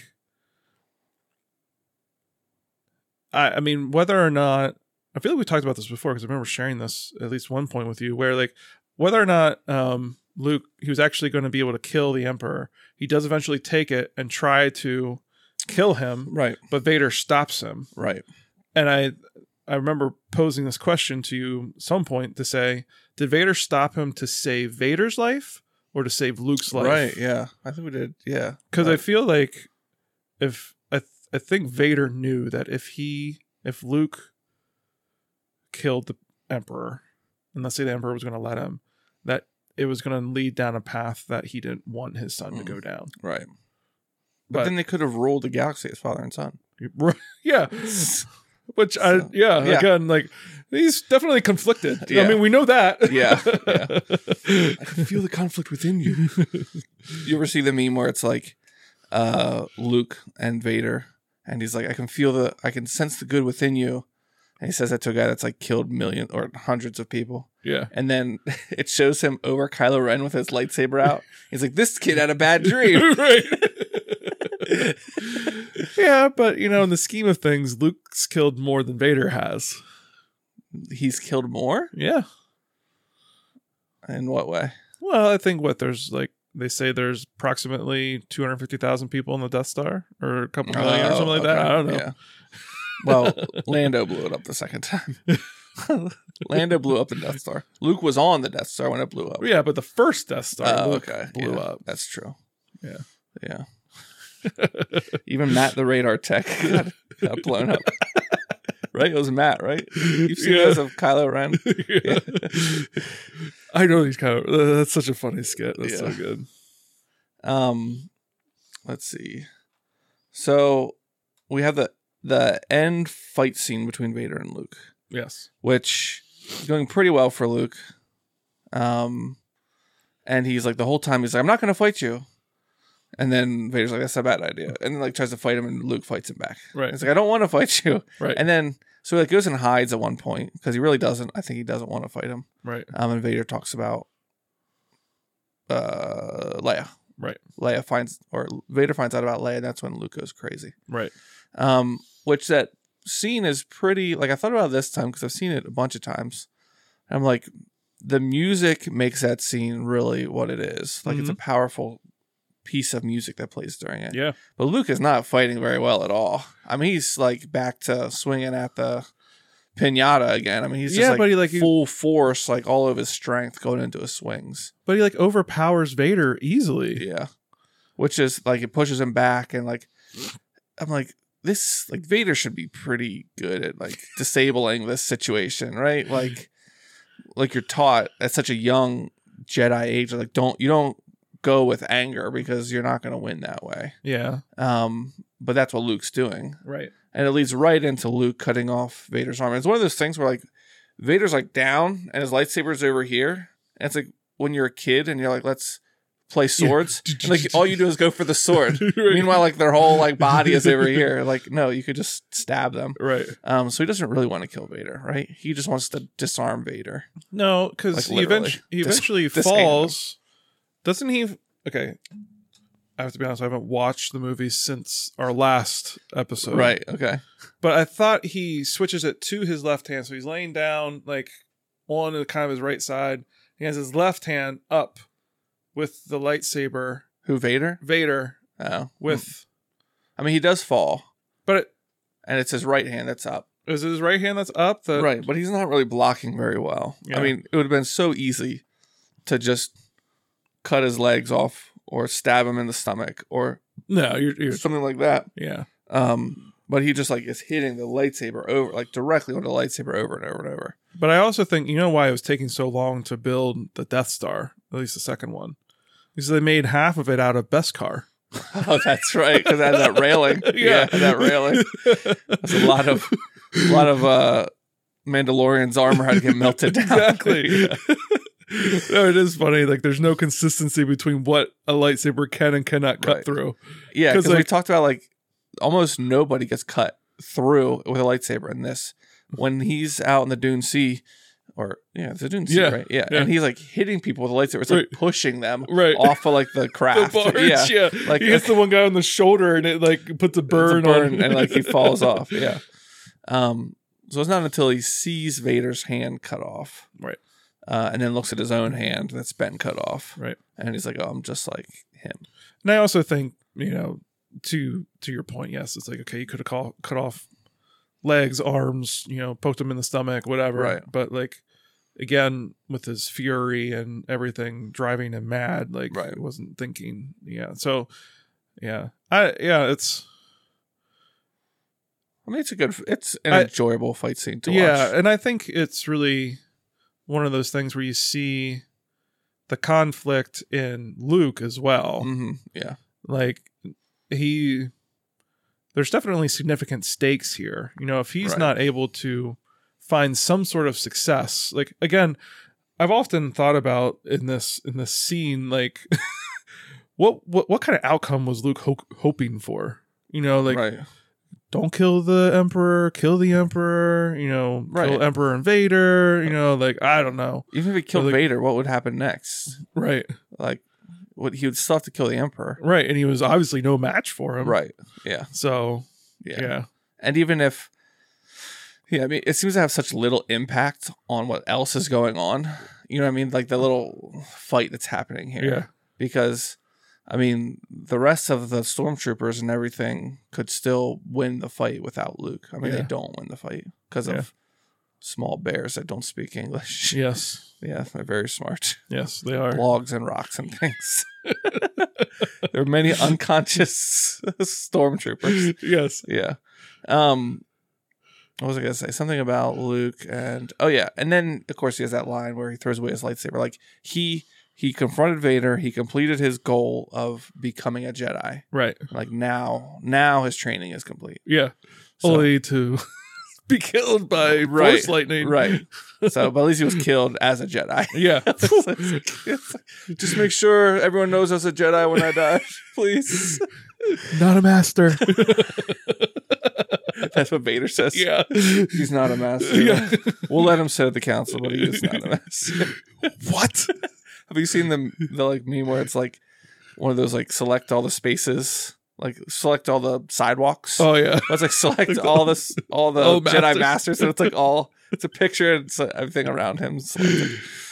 [SPEAKER 2] I, I mean, whether or not I feel like we talked about this before because I remember sharing this at least one point with you, where like whether or not um, Luke he was actually going to be able to kill the Emperor, he does eventually take it and try to kill him,
[SPEAKER 1] Right.
[SPEAKER 2] but Vader stops him.
[SPEAKER 1] Right.
[SPEAKER 2] And I I remember posing this question to you at some point to say, did Vader stop him to save Vader's life or to save Luke's life?
[SPEAKER 1] Right. Yeah. I think we did. Yeah.
[SPEAKER 2] Because I
[SPEAKER 1] Right.
[SPEAKER 2] feel like if I th- I think Vader knew that if he if Luke killed the Emperor, and let's say the Emperor was going to let him, that it was going to lead down a path that he didn't want his son to
[SPEAKER 1] Mm.
[SPEAKER 2] go down.
[SPEAKER 1] Right. But,
[SPEAKER 2] But-
[SPEAKER 1] then they could have ruled the galaxy as father and son.
[SPEAKER 2] Yeah. Which I
[SPEAKER 1] So,
[SPEAKER 2] yeah,
[SPEAKER 1] yeah.
[SPEAKER 2] again like he's definitely conflicted.
[SPEAKER 1] Yeah.
[SPEAKER 2] I mean, we know that.
[SPEAKER 1] Yeah, yeah. I can feel the conflict within you. You ever see the meme where it's like uh, Luke and Vader, and he's like, I can feel the, I can sense the good within you. And he says that to a guy that's like killed millions or hundreds of people.
[SPEAKER 2] Yeah.
[SPEAKER 1] And then it shows him over Kylo Ren with his lightsaber out. He's like, this kid had a bad dream.
[SPEAKER 2] Right. Yeah, but you know, in the scheme of things, Luke's killed more than Vader has.
[SPEAKER 1] He's killed more?
[SPEAKER 2] Yeah.
[SPEAKER 1] In what way?
[SPEAKER 2] Well, I think what there's like they say there's approximately two hundred fifty thousand people in the Death Star or a couple million or something like that.
[SPEAKER 1] Oh, okay.
[SPEAKER 2] I don't know.
[SPEAKER 1] Yeah. Well, Lando blew it up the second time. Lando blew up the Death Star. Luke was on the Death Star when it blew up.
[SPEAKER 2] Yeah, but the first Death Star
[SPEAKER 1] Oh,
[SPEAKER 2] Luke
[SPEAKER 1] okay.
[SPEAKER 2] blew
[SPEAKER 1] Yeah,
[SPEAKER 2] up.
[SPEAKER 1] That's true.
[SPEAKER 2] Yeah.
[SPEAKER 1] Yeah. Even Matt the radar tech got, got blown up. Right? It was Matt, right? You've seen
[SPEAKER 2] Yeah.
[SPEAKER 1] those of Kylo Ren?
[SPEAKER 2] Yeah. I know he's kind of uh, that's such a funny skit. That's so
[SPEAKER 1] Yeah.
[SPEAKER 2] good.
[SPEAKER 1] Um, let's see. So we have the the end fight scene between Vader and Luke,
[SPEAKER 2] Yes.
[SPEAKER 1] which is going pretty well for Luke. Um, and he's like the whole time he's like, I'm not going to fight you. And then Vader's like, that's a bad idea. And then like tries to fight him, and Luke fights him back.
[SPEAKER 2] Right.
[SPEAKER 1] He's like, I don't want to fight you.
[SPEAKER 2] Right.
[SPEAKER 1] And then so he like goes and hides at one point because he really doesn't. I think he doesn't want to fight him.
[SPEAKER 2] Right.
[SPEAKER 1] Um, and Vader talks about uh Leia.
[SPEAKER 2] Right.
[SPEAKER 1] Leia finds, or Vader finds out about Leia, and that's when Luke goes crazy.
[SPEAKER 2] Right.
[SPEAKER 1] Um, which that scene is pretty, like, I thought about it this time because I've seen it a bunch of times. And I'm like, the music makes that scene really what it is. Like, it's a powerful piece of music that plays during it.
[SPEAKER 2] Yeah.
[SPEAKER 1] But Luke is not fighting very well at all. I mean, he's like back to swinging at the pinata again. I mean, he's just
[SPEAKER 2] Yeah,
[SPEAKER 1] like,
[SPEAKER 2] but he, like, he-
[SPEAKER 1] full force, like all of his strength going into his swings.
[SPEAKER 2] But he like overpowers Vader easily.
[SPEAKER 1] Yeah. Which is like, it pushes him back, and like, I'm like, this, like, Vader should be pretty good at like disabling this situation, right? Like, like you're taught at such a young Jedi age, like, don't, you don't go with anger because you're not going to win that way.
[SPEAKER 2] Yeah.
[SPEAKER 1] Um, but that's what Luke's doing.
[SPEAKER 2] Right.
[SPEAKER 1] And it leads right into Luke cutting off Vader's arm. It's one of those things where like Vader's like down and his lightsaber's over here. And it's like when you're a kid and you're like, let's play swords. Yeah. And like all you do is go for the sword. Right. Meanwhile, like their whole like body is over here. Like, no, you could just stab them.
[SPEAKER 2] Right.
[SPEAKER 1] Um, so he doesn't really want to kill Vader, right? He just wants to disarm Vader.
[SPEAKER 2] No, because
[SPEAKER 1] Like,
[SPEAKER 2] he,
[SPEAKER 1] literally.
[SPEAKER 2] eventu- he
[SPEAKER 1] Dis-
[SPEAKER 2] eventually
[SPEAKER 1] disarm him.
[SPEAKER 2] falls. Doesn't he? Okay. I have to be honest, I haven't watched the movie since our last episode.
[SPEAKER 1] Right. Okay.
[SPEAKER 2] But I thought he switches it to his left hand. So he's laying down like on the, kind of his right side. He has his left hand up with the lightsaber.
[SPEAKER 1] Who, Vader?
[SPEAKER 2] Vader
[SPEAKER 1] Oh.
[SPEAKER 2] with.
[SPEAKER 1] I mean, he does fall,
[SPEAKER 2] But it,
[SPEAKER 1] and it's his right hand that's up.
[SPEAKER 2] is it his right hand that's up? The,
[SPEAKER 1] Right, but he's not really blocking very well.
[SPEAKER 2] Yeah.
[SPEAKER 1] I mean, it would have been so easy to just cut his legs off or stab him in the stomach or
[SPEAKER 2] No, you're, you're
[SPEAKER 1] something like that.
[SPEAKER 2] yeah.
[SPEAKER 1] Um, but he just like is hitting the lightsaber over, like directly on the lightsaber over and over and over.
[SPEAKER 2] But I also think, you know why it was taking so long to build the Death Star, at least the second one? Because they made half of it out of Beskar.
[SPEAKER 1] Oh, that's right, because it had that railing. yeah.
[SPEAKER 2] Yeah.
[SPEAKER 1] that railing. That's a lot of, a lot of uh, Mandalorian's armor had to get melted down.
[SPEAKER 2] Exactly. No, it is funny. Like, there's no consistency between what a lightsaber can and cannot cut
[SPEAKER 1] Right.
[SPEAKER 2] through.
[SPEAKER 1] Yeah,
[SPEAKER 2] 'Cause,
[SPEAKER 1] because we
[SPEAKER 2] like-
[SPEAKER 1] talked about like almost nobody gets cut through with a lightsaber in this. When he's out in the Dune Sea, or yeah, it's a Dune Sea,
[SPEAKER 2] Yeah,
[SPEAKER 1] right? Yeah.
[SPEAKER 2] yeah.
[SPEAKER 1] and he's like hitting people with a lightsaber. It's like
[SPEAKER 2] Right.
[SPEAKER 1] pushing them
[SPEAKER 2] Right.
[SPEAKER 1] off of like the
[SPEAKER 2] The
[SPEAKER 1] craft.
[SPEAKER 2] barge,
[SPEAKER 1] yeah,
[SPEAKER 2] yeah.
[SPEAKER 1] like
[SPEAKER 2] he hits the one guy on the shoulder and it like puts a
[SPEAKER 1] it's a
[SPEAKER 2] burn,
[SPEAKER 1] burn
[SPEAKER 2] on
[SPEAKER 1] and like he falls off. Yeah. Um. So it's not until he sees Vader's hand cut off,
[SPEAKER 2] Right.
[SPEAKER 1] uh, and then looks at his own hand that's been cut off,
[SPEAKER 2] Right.
[SPEAKER 1] and he's like, "Oh, I'm just like him."
[SPEAKER 2] And I also think, you know, to to your point, yes, it's like, okay, you could have call, cut off legs, arms, you know, poked him in the stomach, whatever.
[SPEAKER 1] Right.
[SPEAKER 2] But like, again, with his fury and everything driving him mad, like,
[SPEAKER 1] Right.
[SPEAKER 2] I wasn't thinking, yeah. So, yeah, I yeah, it's
[SPEAKER 1] I mean, it's a good, it's an
[SPEAKER 2] I-
[SPEAKER 1] enjoyable fight scene to
[SPEAKER 2] yeah,
[SPEAKER 1] watch.
[SPEAKER 2] and I think it's really one of those things where you see the conflict in Luke as well.
[SPEAKER 1] Mm-hmm. Yeah.
[SPEAKER 2] Like, he there's definitely significant stakes here. You know, if he's
[SPEAKER 1] Right.
[SPEAKER 2] not able to find some sort of success, like, again, I've often thought about in this in this scene, like, what what what kind of outcome was Luke ho- hoping for? You know, like,
[SPEAKER 1] right.
[SPEAKER 2] don't kill the Emperor, kill the Emperor. You know,
[SPEAKER 1] Right.
[SPEAKER 2] kill Emperor and Vader. You know, like, I don't know,
[SPEAKER 1] Even if he killed
[SPEAKER 2] like-
[SPEAKER 1] Vader, what would happen next?
[SPEAKER 2] right,
[SPEAKER 1] Like, what he would still have to kill the Emperor.
[SPEAKER 2] right, and he was obviously no match for him,
[SPEAKER 1] Right. Yeah.
[SPEAKER 2] So
[SPEAKER 1] Yeah.
[SPEAKER 2] yeah,
[SPEAKER 1] And even if, yeah, I mean, it seems to have such little impact on what else is going on. You know what I mean? Like the little fight that's happening here.
[SPEAKER 2] Yeah.
[SPEAKER 1] Because, I mean, the rest of the stormtroopers and everything could still win the fight without Luke. I mean,
[SPEAKER 2] Yeah.
[SPEAKER 1] they don't win the fight because
[SPEAKER 2] Yeah.
[SPEAKER 1] of small bears that don't speak English.
[SPEAKER 2] yes.
[SPEAKER 1] Yeah, they're very smart.
[SPEAKER 2] Yes, they are.
[SPEAKER 1] Logs and rocks and things. There are many unconscious stormtroopers.
[SPEAKER 2] Yes.
[SPEAKER 1] Yeah. Um, what was I gonna say? Something about Luke and oh yeah, and then of course he has that line where he throws away his lightsaber. Like he he confronted Vader. He completed his goal of becoming a Jedi.
[SPEAKER 2] Right.
[SPEAKER 1] Like now, now his training is complete.
[SPEAKER 2] Yeah.
[SPEAKER 1] So-
[SPEAKER 2] Only to be killed by
[SPEAKER 1] Right,
[SPEAKER 2] force lightning.
[SPEAKER 1] Right. So, but at least he was killed as a Jedi.
[SPEAKER 2] Yeah.
[SPEAKER 1] It's like- it's like, just make sure everyone knows I was a Jedi when I die, please.
[SPEAKER 2] Not a master.
[SPEAKER 1] That's what Vader says.
[SPEAKER 2] yeah.
[SPEAKER 1] He's not a master.
[SPEAKER 2] Yeah.
[SPEAKER 1] We'll let him sit at the council, but he is not a master.
[SPEAKER 2] What?
[SPEAKER 1] Have you seen the the like meme where it's like one of those like select all the spaces, like select all the sidewalks?
[SPEAKER 2] Oh yeah.
[SPEAKER 1] It's like select all this all the
[SPEAKER 2] All
[SPEAKER 1] Jedi
[SPEAKER 2] masters.
[SPEAKER 1] masters, and it's like all it's a picture and it's like everything around him selected.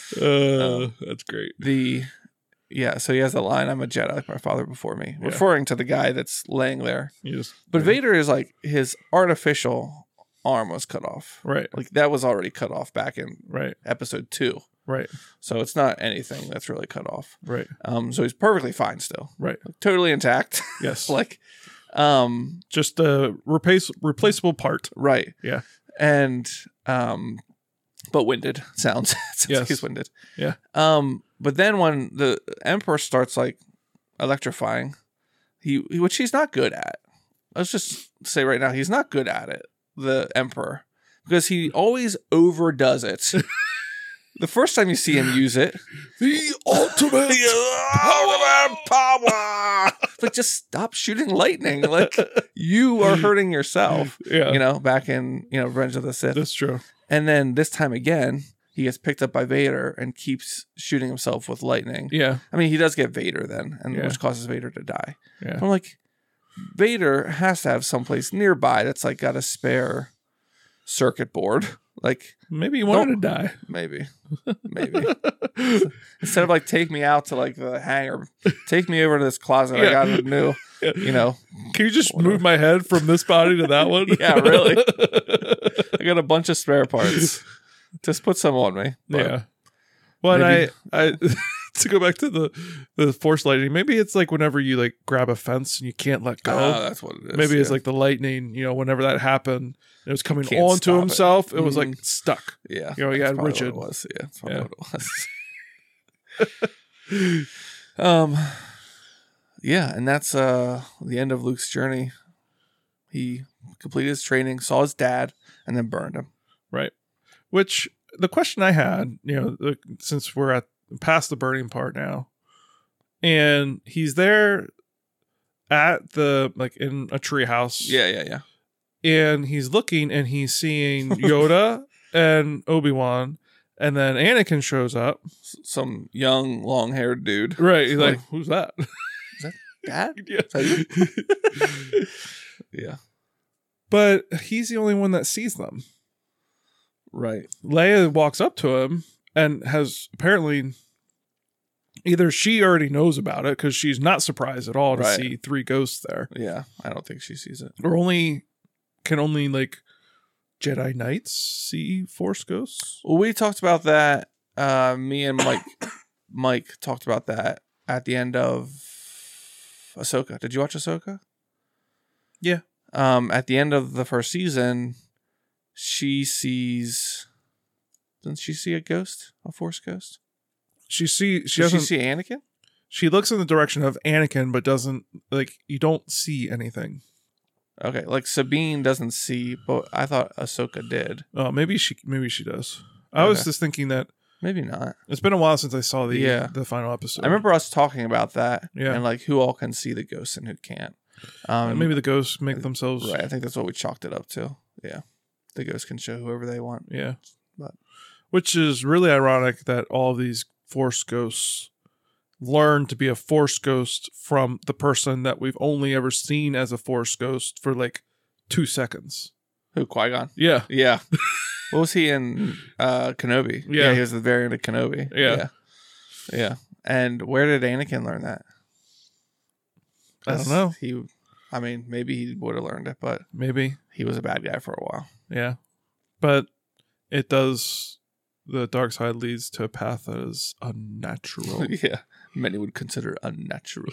[SPEAKER 2] Uh,
[SPEAKER 1] Um,
[SPEAKER 2] that's great.
[SPEAKER 1] The yeah, so he has the line, "I'm a Jedi like my father before me,"
[SPEAKER 2] Yeah.
[SPEAKER 1] referring to the guy that's laying there.
[SPEAKER 2] You just,
[SPEAKER 1] But Vader is like his artificial arm was cut off.
[SPEAKER 2] right,
[SPEAKER 1] Like that was already cut off back in
[SPEAKER 2] right,
[SPEAKER 1] episode two.
[SPEAKER 2] right,
[SPEAKER 1] So it's not anything that's really cut off.
[SPEAKER 2] right,
[SPEAKER 1] Um, so he's perfectly fine still,
[SPEAKER 2] right.
[SPEAKER 1] totally intact.
[SPEAKER 2] Yes,
[SPEAKER 1] like, um,
[SPEAKER 2] just a replace replaceable part.
[SPEAKER 1] right,
[SPEAKER 2] Yeah.
[SPEAKER 1] and um, but winded sounds. sounds
[SPEAKER 2] Yes.
[SPEAKER 1] like he's winded.
[SPEAKER 2] Yeah.
[SPEAKER 1] Um, but then when the Emperor starts like electrifying, he, he which he's not good at. Let's just say right now he's not good at it. The Emperor, because he always overdoes it. The first time you see him use it,
[SPEAKER 2] The ultimate
[SPEAKER 1] power, power. Like, just stop shooting lightning. Like, you are hurting yourself.
[SPEAKER 2] Yeah,
[SPEAKER 1] You know, back in, you know, Revenge of the Sith.
[SPEAKER 2] that's true.
[SPEAKER 1] And then this time again, he gets picked up by Vader and keeps shooting himself with lightning.
[SPEAKER 2] Yeah,
[SPEAKER 1] I mean, he does get Vader then, and
[SPEAKER 2] Yeah.
[SPEAKER 1] which causes Vader to die.
[SPEAKER 2] yeah.
[SPEAKER 1] I'm like, Vader has to have someplace nearby that's like got a spare circuit board. Like,
[SPEAKER 2] Maybe you wanted
[SPEAKER 1] Don't-
[SPEAKER 2] to die.
[SPEAKER 1] maybe, maybe. Instead of like take me out to like the hangar, take me over to this closet. I
[SPEAKER 2] Yeah.
[SPEAKER 1] got a new,
[SPEAKER 2] Yeah.
[SPEAKER 1] you know,
[SPEAKER 2] Can you just
[SPEAKER 1] Whatever.
[SPEAKER 2] move my head from this body to that one?
[SPEAKER 1] Yeah, really. I got a bunch of spare parts. Just put some on me. But
[SPEAKER 2] Yeah. Well, and
[SPEAKER 1] maybe-
[SPEAKER 2] I, I to go back to the the force lightning. Maybe it's like whenever you like grab a fence and you can't let go.
[SPEAKER 1] Oh, that's what it is.
[SPEAKER 2] Maybe it's
[SPEAKER 1] yeah.
[SPEAKER 2] like the lightning. You know, whenever that happened, it was coming
[SPEAKER 1] Can't
[SPEAKER 2] onto
[SPEAKER 1] stop it.
[SPEAKER 2] himself. It, was like
[SPEAKER 1] Mhm.
[SPEAKER 2] stuck.
[SPEAKER 1] yeah,
[SPEAKER 2] you know, he
[SPEAKER 1] that's
[SPEAKER 2] had
[SPEAKER 1] probably
[SPEAKER 2] rigid.
[SPEAKER 1] What it was. Yeah, that's probably
[SPEAKER 2] Yeah.
[SPEAKER 1] what it was. um, yeah, and that's uh the end of Luke's journey. He completed his training, saw his dad, and then burned him.
[SPEAKER 2] Right. Which the question I had, you know, the, since we're at past the burning part now, and he's there at the like in a tree house.
[SPEAKER 1] Yeah, yeah, yeah.
[SPEAKER 2] And he's looking and he's seeing Yoda and Obi-Wan, and then Anakin shows up.
[SPEAKER 1] S- Some young, long-haired dude.
[SPEAKER 2] Right. He's like,
[SPEAKER 1] Like-
[SPEAKER 2] who's that?
[SPEAKER 1] Dad?
[SPEAKER 2] Yeah.
[SPEAKER 1] that Yeah,
[SPEAKER 2] But he's the only one that sees them.
[SPEAKER 1] right.
[SPEAKER 2] Leia walks up to him and has apparently either she already knows about it because she's not surprised at all to
[SPEAKER 1] Right.
[SPEAKER 2] see three ghosts there,
[SPEAKER 1] Yeah, I don't think she sees it.
[SPEAKER 2] or only can only like Jedi Knights see Force ghosts.
[SPEAKER 1] Well, we talked about that. Uh, me and Mike, Mike talked about that at the end of Ahsoka. Did you watch Ahsoka?
[SPEAKER 2] Yeah.
[SPEAKER 1] Um, at the end of the first season, she sees. Doesn't she see a ghost, a Force ghost?
[SPEAKER 2] She see she
[SPEAKER 1] Does she
[SPEAKER 2] doesn't.
[SPEAKER 1] see Anakin?
[SPEAKER 2] She looks in the direction of Anakin, but doesn't like you don't see anything.
[SPEAKER 1] Okay, like Sabine doesn't see, but I thought Ahsoka did.
[SPEAKER 2] Oh, maybe she maybe she does. I was
[SPEAKER 1] Okay.
[SPEAKER 2] just thinking that
[SPEAKER 1] Maybe not.
[SPEAKER 2] it's been a while since I saw the
[SPEAKER 1] Yeah.
[SPEAKER 2] the final episode.
[SPEAKER 1] I remember us talking about that,
[SPEAKER 2] Yeah.
[SPEAKER 1] and like who all can see the ghosts and who can't. Um,
[SPEAKER 2] Uh, maybe the ghosts make themselves
[SPEAKER 1] Right, I think that's what we chalked it up to. Yeah, the ghosts can show whoever they want.
[SPEAKER 2] yeah.
[SPEAKER 1] But-
[SPEAKER 2] Which is really ironic that all these Force ghosts learn to be a Force ghost from the person that we've only ever seen as a Force ghost for like two seconds.
[SPEAKER 1] Who, Qui-Gon?
[SPEAKER 2] Yeah.
[SPEAKER 1] Yeah. What was he in uh, Kenobi?
[SPEAKER 2] Yeah.
[SPEAKER 1] he was the variant of Kenobi.
[SPEAKER 2] Yeah.
[SPEAKER 1] yeah, yeah. And where did Anakin learn that?
[SPEAKER 2] I don't know.
[SPEAKER 1] He, I mean, maybe he would have learned it, but
[SPEAKER 2] Maybe.
[SPEAKER 1] he was a bad guy for a while.
[SPEAKER 2] Yeah. But it does the dark side leads to a path that is unnatural.
[SPEAKER 1] Yeah, many would consider unnatural.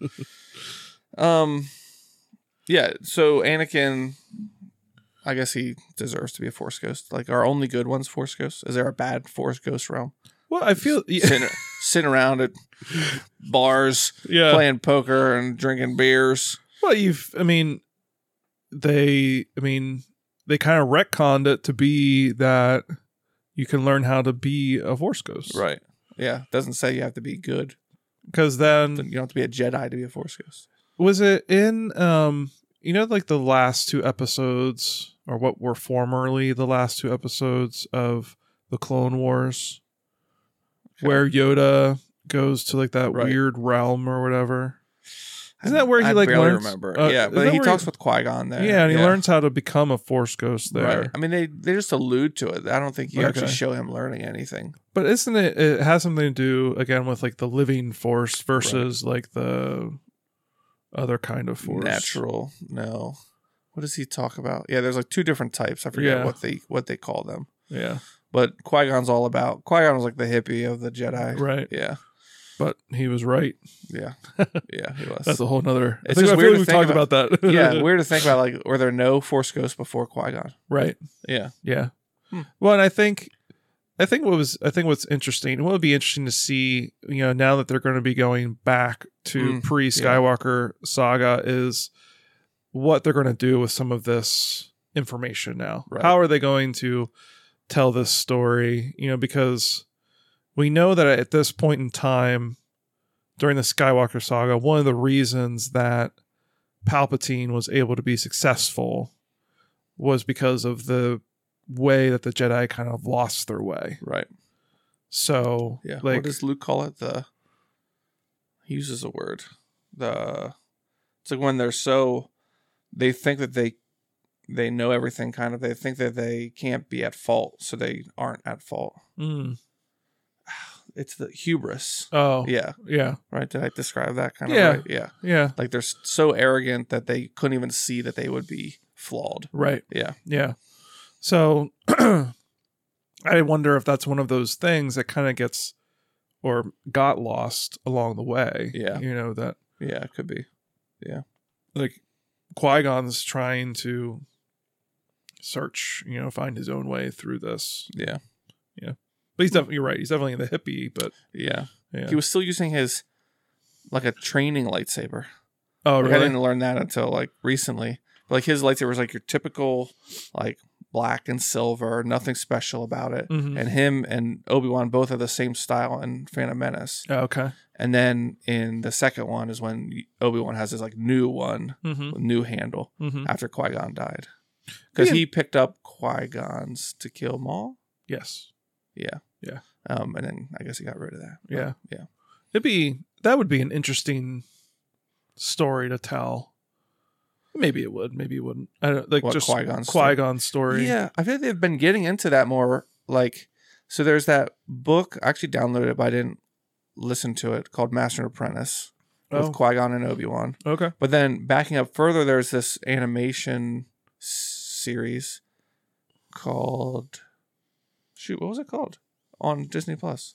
[SPEAKER 1] um, yeah. So Anakin, I guess he deserves to be a Force ghost. Like, our only good one's Force ghosts. Is there a bad Force ghost realm?
[SPEAKER 2] Well, I feel yeah.
[SPEAKER 1] Sitting, sitting around at bars,
[SPEAKER 2] yeah.
[SPEAKER 1] playing poker and drinking beers.
[SPEAKER 2] Well, you've, I mean, they, I mean, they kind of retconned it to be that you can learn how to be a Force ghost.
[SPEAKER 1] Right. Yeah. Doesn't say you have to be good.
[SPEAKER 2] Because then,
[SPEAKER 1] You don't have to be a Jedi to be a Force ghost.
[SPEAKER 2] was it in, um, you know, like the last two episodes, or what were formerly the last two episodes of the Clone Wars,
[SPEAKER 1] Okay.
[SPEAKER 2] where Yoda goes to like that
[SPEAKER 1] Right.
[SPEAKER 2] weird realm or whatever? Isn't that where he
[SPEAKER 1] I
[SPEAKER 2] like
[SPEAKER 1] barely
[SPEAKER 2] learns?
[SPEAKER 1] remember.
[SPEAKER 2] uh,
[SPEAKER 1] yeah,
[SPEAKER 2] isn't
[SPEAKER 1] but
[SPEAKER 2] that
[SPEAKER 1] he
[SPEAKER 2] where
[SPEAKER 1] talks with Qui-Gon there.
[SPEAKER 2] Yeah, and he learns how to become a Force ghost there.
[SPEAKER 1] Right. I mean, they they just allude to it. I don't think you actually
[SPEAKER 2] Okay.
[SPEAKER 1] show him learning anything.
[SPEAKER 2] But isn't it? It has something to do again with like the living Force versus like the other kind of Force.
[SPEAKER 1] Natural. No. What does he talk about? Yeah, there's like two different types. I forget
[SPEAKER 2] Yeah.
[SPEAKER 1] what they what they call them.
[SPEAKER 2] Yeah.
[SPEAKER 1] But Qui-Gon's all about. Qui-Gon was like the hippie of the Jedi.
[SPEAKER 2] Right.
[SPEAKER 1] Yeah.
[SPEAKER 2] But he was right.
[SPEAKER 1] Yeah. Yeah, he was.
[SPEAKER 2] That's a whole nother.
[SPEAKER 1] It's
[SPEAKER 2] I think,
[SPEAKER 1] just
[SPEAKER 2] I feel
[SPEAKER 1] weird
[SPEAKER 2] like
[SPEAKER 1] to
[SPEAKER 2] we
[SPEAKER 1] think
[SPEAKER 2] talked about, that.
[SPEAKER 1] yeah, weird to think about. Like, were there no Force ghosts before Qui-Gon?
[SPEAKER 2] Right.
[SPEAKER 1] Yeah.
[SPEAKER 2] Yeah.
[SPEAKER 1] Hmm.
[SPEAKER 2] Well, and I think, I think what was, I think what's interesting, what would be interesting to see, you know, now that they're going to be going back to
[SPEAKER 1] Mm,
[SPEAKER 2] pre Skywalker saga, is what they're going to do with some of this information now.
[SPEAKER 1] Right.
[SPEAKER 2] How are they going to tell this story? You know, because we know that at this point in time, during the Skywalker saga, one of the reasons that Palpatine was able to be successful was because of the way that the Jedi kind of lost their way.
[SPEAKER 1] Right.
[SPEAKER 2] So,
[SPEAKER 1] Yeah.
[SPEAKER 2] like,
[SPEAKER 1] what does Luke call it? The he uses a word. The it's like when they're so they think that they they know everything kind of. They think that they can't be at fault, so they aren't at fault.
[SPEAKER 2] mm,
[SPEAKER 1] It's the hubris.
[SPEAKER 2] oh,
[SPEAKER 1] Yeah.
[SPEAKER 2] yeah,
[SPEAKER 1] Right. Did I describe that kind of
[SPEAKER 2] Yeah.
[SPEAKER 1] right? Yeah.
[SPEAKER 2] yeah,
[SPEAKER 1] Like they're s- so arrogant that they couldn't even see that they would be flawed.
[SPEAKER 2] right,
[SPEAKER 1] Yeah.
[SPEAKER 2] yeah. So, I wonder if that's one of those things that kind of gets or got lost along the way.
[SPEAKER 1] Yeah.
[SPEAKER 2] You know, that
[SPEAKER 1] Yeah. It could be.
[SPEAKER 2] like Qui-Gon's trying to search, you know, find his own way through this.
[SPEAKER 1] Yeah.
[SPEAKER 2] But he's definitely, you're right. He's definitely the hippie, but
[SPEAKER 1] Yeah.
[SPEAKER 2] yeah.
[SPEAKER 1] He was still using his like a training lightsaber.
[SPEAKER 2] oh,
[SPEAKER 1] Like, I
[SPEAKER 2] really?
[SPEAKER 1] didn't learn that until like recently. But, like his lightsaber was like your typical like black and silver, nothing special about it.
[SPEAKER 2] Mhm.
[SPEAKER 1] And him and Obi-Wan both have the same style in Phantom Menace.
[SPEAKER 2] Oh, okay.
[SPEAKER 1] And then in the second one is when Obi-Wan has his like new one,
[SPEAKER 2] Mm-hmm.
[SPEAKER 1] with new handle
[SPEAKER 2] Mm-hmm.
[SPEAKER 1] after Qui-Gon died. Because
[SPEAKER 2] Yeah.
[SPEAKER 1] he picked up Qui-Gon's to kill Maul.
[SPEAKER 2] Yes.
[SPEAKER 1] Yeah.
[SPEAKER 2] Yeah.
[SPEAKER 1] Um, and then I guess he got rid of that. But,
[SPEAKER 2] Yeah.
[SPEAKER 1] Yeah.
[SPEAKER 2] It'd be, that would be an interesting story to tell. Maybe it would. Maybe it wouldn't. I don't like
[SPEAKER 1] What,
[SPEAKER 2] just
[SPEAKER 1] Qui-Gon's story?
[SPEAKER 2] Qui-Gon's story.
[SPEAKER 1] Yeah, I feel like they've been getting into that more. Like, so there's that book. I actually downloaded it, but I didn't listen to it, called Master and Apprentice with
[SPEAKER 2] Oh.
[SPEAKER 1] Qui-Gon and Obi-Wan.
[SPEAKER 2] Okay.
[SPEAKER 1] But then backing up further, there's this animation s- series called, shoot, what was it called? On Disney Plus.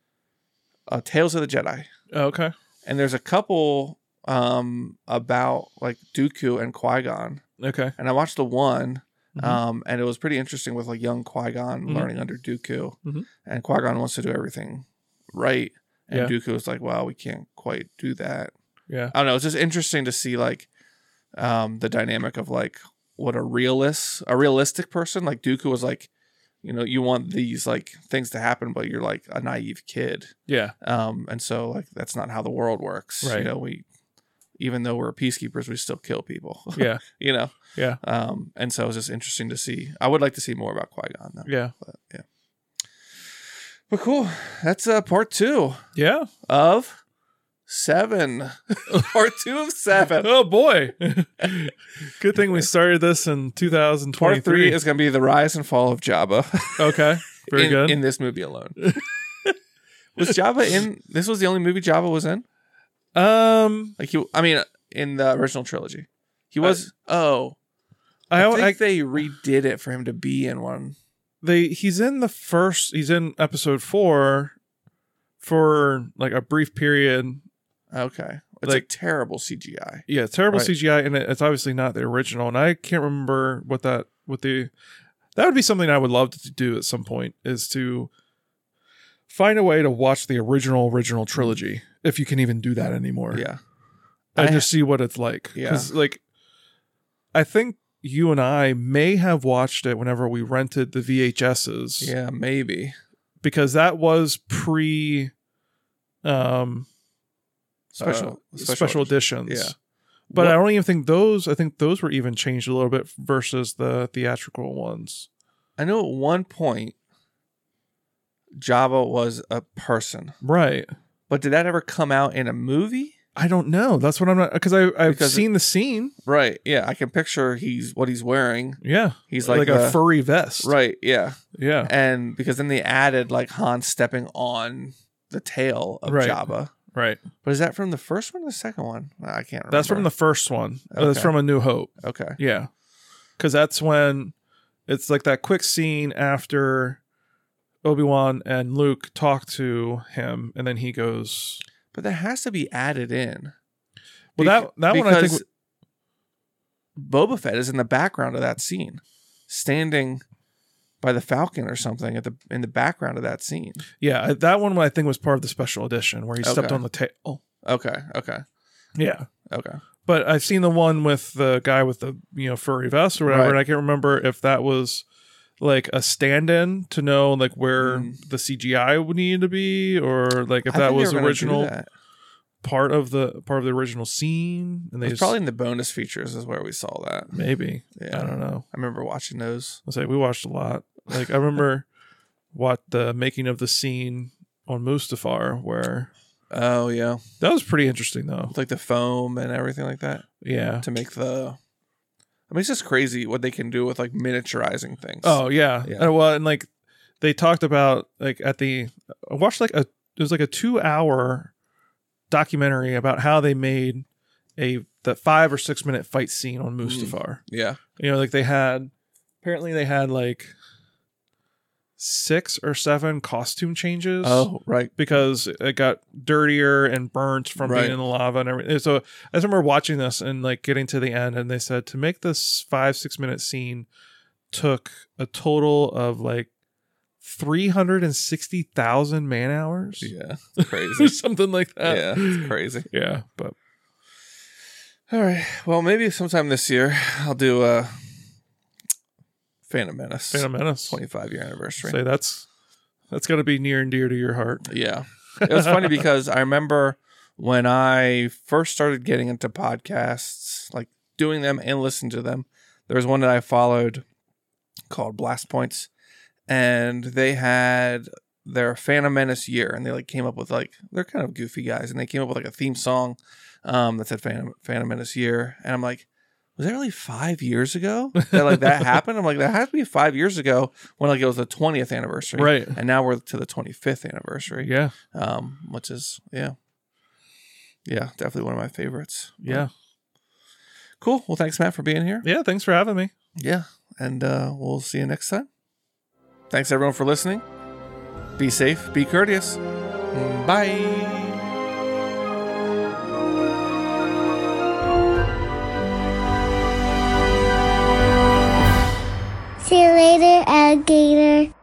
[SPEAKER 1] Uh, Tales of the Jedi.
[SPEAKER 2] Okay.
[SPEAKER 1] And there's a couple um, about like Dooku and Qui-Gon.
[SPEAKER 2] Okay.
[SPEAKER 1] And I watched the one,
[SPEAKER 2] Mhm.
[SPEAKER 1] um, and it was pretty interesting with like young Qui-Gon
[SPEAKER 2] Mhm.
[SPEAKER 1] learning under Dooku.
[SPEAKER 2] Mhm.
[SPEAKER 1] And Qui-Gon wants to do everything right. And
[SPEAKER 2] Yeah.
[SPEAKER 1] Dooku was like, well, we can't quite do that.
[SPEAKER 2] Yeah.
[SPEAKER 1] I don't know. It's just interesting to see like um, the dynamic of like what a realist, a realistic person, like Dooku was like, you know, you want these like things to happen, but you're like a naive kid.
[SPEAKER 2] Yeah.
[SPEAKER 1] Um, and so like, that's not how the world works.
[SPEAKER 2] Right.
[SPEAKER 1] You know, we, even though we're peacekeepers, we still kill people.
[SPEAKER 2] Yeah.
[SPEAKER 1] You know?
[SPEAKER 2] Yeah.
[SPEAKER 1] Um, and so it was just interesting to see. I would like to see more about Qui-Gon though.
[SPEAKER 2] Yeah.
[SPEAKER 1] But yeah. But cool. That's uh part two
[SPEAKER 2] Yeah.
[SPEAKER 1] of seven. Part two of seven.
[SPEAKER 2] Oh boy. Good thing we started this in two thousand
[SPEAKER 1] Part
[SPEAKER 2] twenty-three.
[SPEAKER 1] three is gonna be the rise and fall of Jabba.
[SPEAKER 2] Okay. Very
[SPEAKER 1] in,
[SPEAKER 2] good.
[SPEAKER 1] in this movie alone. Was Jabba in this was the only movie Jabba was in?
[SPEAKER 2] um
[SPEAKER 1] Like he I mean in the original trilogy. He was oh
[SPEAKER 2] I,
[SPEAKER 1] I,
[SPEAKER 2] I,
[SPEAKER 1] think they redid it for him to be in one.
[SPEAKER 2] they he's in the first he's in episode four for like a brief period.
[SPEAKER 1] Okay. It's
[SPEAKER 2] Like-
[SPEAKER 1] like terrible C G I.
[SPEAKER 2] Yeah, terrible
[SPEAKER 1] Right.
[SPEAKER 2] C G I, and it, it's obviously not the original. And I can't remember what that what the that would be something I would love to do at some point, is to find a way to watch the original original trilogy, if you can even do that anymore.
[SPEAKER 1] Yeah.
[SPEAKER 2] and
[SPEAKER 1] I-
[SPEAKER 2] just see what it's like.
[SPEAKER 1] Yeah.
[SPEAKER 2] Because like, I think you and I may have watched it whenever we rented the V H S's.
[SPEAKER 1] Yeah, maybe.
[SPEAKER 2] Because that was pre, um,
[SPEAKER 1] Special
[SPEAKER 2] uh, special, editions.
[SPEAKER 1] Yeah.
[SPEAKER 2] But
[SPEAKER 1] What-
[SPEAKER 2] I don't even think those. I think those were even changed a little bit versus the theatrical ones.
[SPEAKER 1] I know at one point Jabba was a person.
[SPEAKER 2] Right.
[SPEAKER 1] But did that ever come out in a movie?
[SPEAKER 2] I don't know. That's what I'm not because I I've
[SPEAKER 1] Because
[SPEAKER 2] seen the scene.
[SPEAKER 1] Right. Yeah, I can picture he's what he's wearing.
[SPEAKER 2] Yeah,
[SPEAKER 1] He's like,
[SPEAKER 2] like
[SPEAKER 1] the-
[SPEAKER 2] a furry vest.
[SPEAKER 1] Right. Yeah.
[SPEAKER 2] Yeah.
[SPEAKER 1] And because then they added like Han stepping on the tail of
[SPEAKER 2] Right.
[SPEAKER 1] Jabba.
[SPEAKER 2] Right.
[SPEAKER 1] But is that from the first one or the second one? I can't remember.
[SPEAKER 2] That's from the first one. Uh, That's
[SPEAKER 1] Okay.
[SPEAKER 2] from A New Hope.
[SPEAKER 1] Okay.
[SPEAKER 2] Yeah. Because that's when it's like that quick scene after Obi-Wan and Luke talk to him, and then he goes.
[SPEAKER 1] But that has to be added in.
[SPEAKER 2] Well, that that one I think.
[SPEAKER 1] Because Boba Fett is in the background of that scene, standing by the Falcon or something at the in the background of that scene.
[SPEAKER 2] Yeah, that one I think was part of the special edition where he stepped
[SPEAKER 1] Okay.
[SPEAKER 2] on the tail.
[SPEAKER 1] Okay. Okay.
[SPEAKER 2] Yeah.
[SPEAKER 1] Okay.
[SPEAKER 2] But I've seen the one with the guy with the you know furry vest or whatever,
[SPEAKER 1] Right.
[SPEAKER 2] and I can't remember if that was like a stand-in to know like where
[SPEAKER 1] Mm.
[SPEAKER 2] the C G I would need to be, or like if
[SPEAKER 1] I
[SPEAKER 2] that
[SPEAKER 1] think they
[SPEAKER 2] was
[SPEAKER 1] were gonna do
[SPEAKER 2] original
[SPEAKER 1] that.
[SPEAKER 2] part of the part of the original scene, and they
[SPEAKER 1] It's
[SPEAKER 2] just,
[SPEAKER 1] probably in the bonus features is where we saw that.
[SPEAKER 2] maybe
[SPEAKER 1] Yeah.
[SPEAKER 2] I don't know.
[SPEAKER 1] I remember watching those.
[SPEAKER 2] I'll say we watched a lot. Like I remember what the making of the scene on Mustafar, where
[SPEAKER 1] Oh yeah,
[SPEAKER 2] that was pretty interesting though.
[SPEAKER 1] with like the foam and everything like that
[SPEAKER 2] Yeah.
[SPEAKER 1] to make the. I mean, it's just crazy what they can do with like miniaturizing things.
[SPEAKER 2] Oh yeah.
[SPEAKER 1] Yeah.
[SPEAKER 2] And, well, and like they talked about like at the I watched like a it was like a two hour documentary about how they made a the five or six minute fight scene on Mustafar.
[SPEAKER 1] yeah,
[SPEAKER 2] You know, like they had apparently they had like six or seven costume changes.
[SPEAKER 1] oh right,
[SPEAKER 2] Because it got dirtier and burnt from
[SPEAKER 1] Right.
[SPEAKER 2] being in the lava and everything. So I just remember watching this and like getting to the end, and they said to make this five, six minute scene took a total of like three hundred sixty thousand man hours.
[SPEAKER 1] yeah,
[SPEAKER 2] Or
[SPEAKER 1] crazy.
[SPEAKER 2] something like that.
[SPEAKER 1] yeah, it's crazy.
[SPEAKER 2] Yeah. But
[SPEAKER 1] All right, well maybe sometime this year I'll do a Phantom Menace
[SPEAKER 2] Phantom Menace.
[SPEAKER 1] twenty-five year anniversary.
[SPEAKER 2] Say that's that's got to be near and dear to your heart.
[SPEAKER 1] Yeah. It was funny because I remember when I first started getting into podcasts, like doing them and listening to them, there was one that I followed called Blast Points, and they had their Phantom Menace year, and they like came up with like, they're kind of goofy guys, and they came up with like a theme song um, that said Phantom, Phantom Menace year. And I'm like, was that really five years ago that like that happened? I'm like, that has to be five years ago when like it was the twentieth anniversary.
[SPEAKER 2] Right.
[SPEAKER 1] And now we're to the twenty-fifth anniversary.
[SPEAKER 2] Yeah.
[SPEAKER 1] Um, which is, yeah. Yeah, definitely one of my favorites.
[SPEAKER 2] Yeah.
[SPEAKER 1] Cool. Well, thanks, Matt, for being here.
[SPEAKER 2] Yeah. Thanks for having me.
[SPEAKER 1] Yeah. And uh, we'll see you next time. Thanks, everyone, for listening. Be safe. Be courteous. Bye.
[SPEAKER 3] See you later, alligator.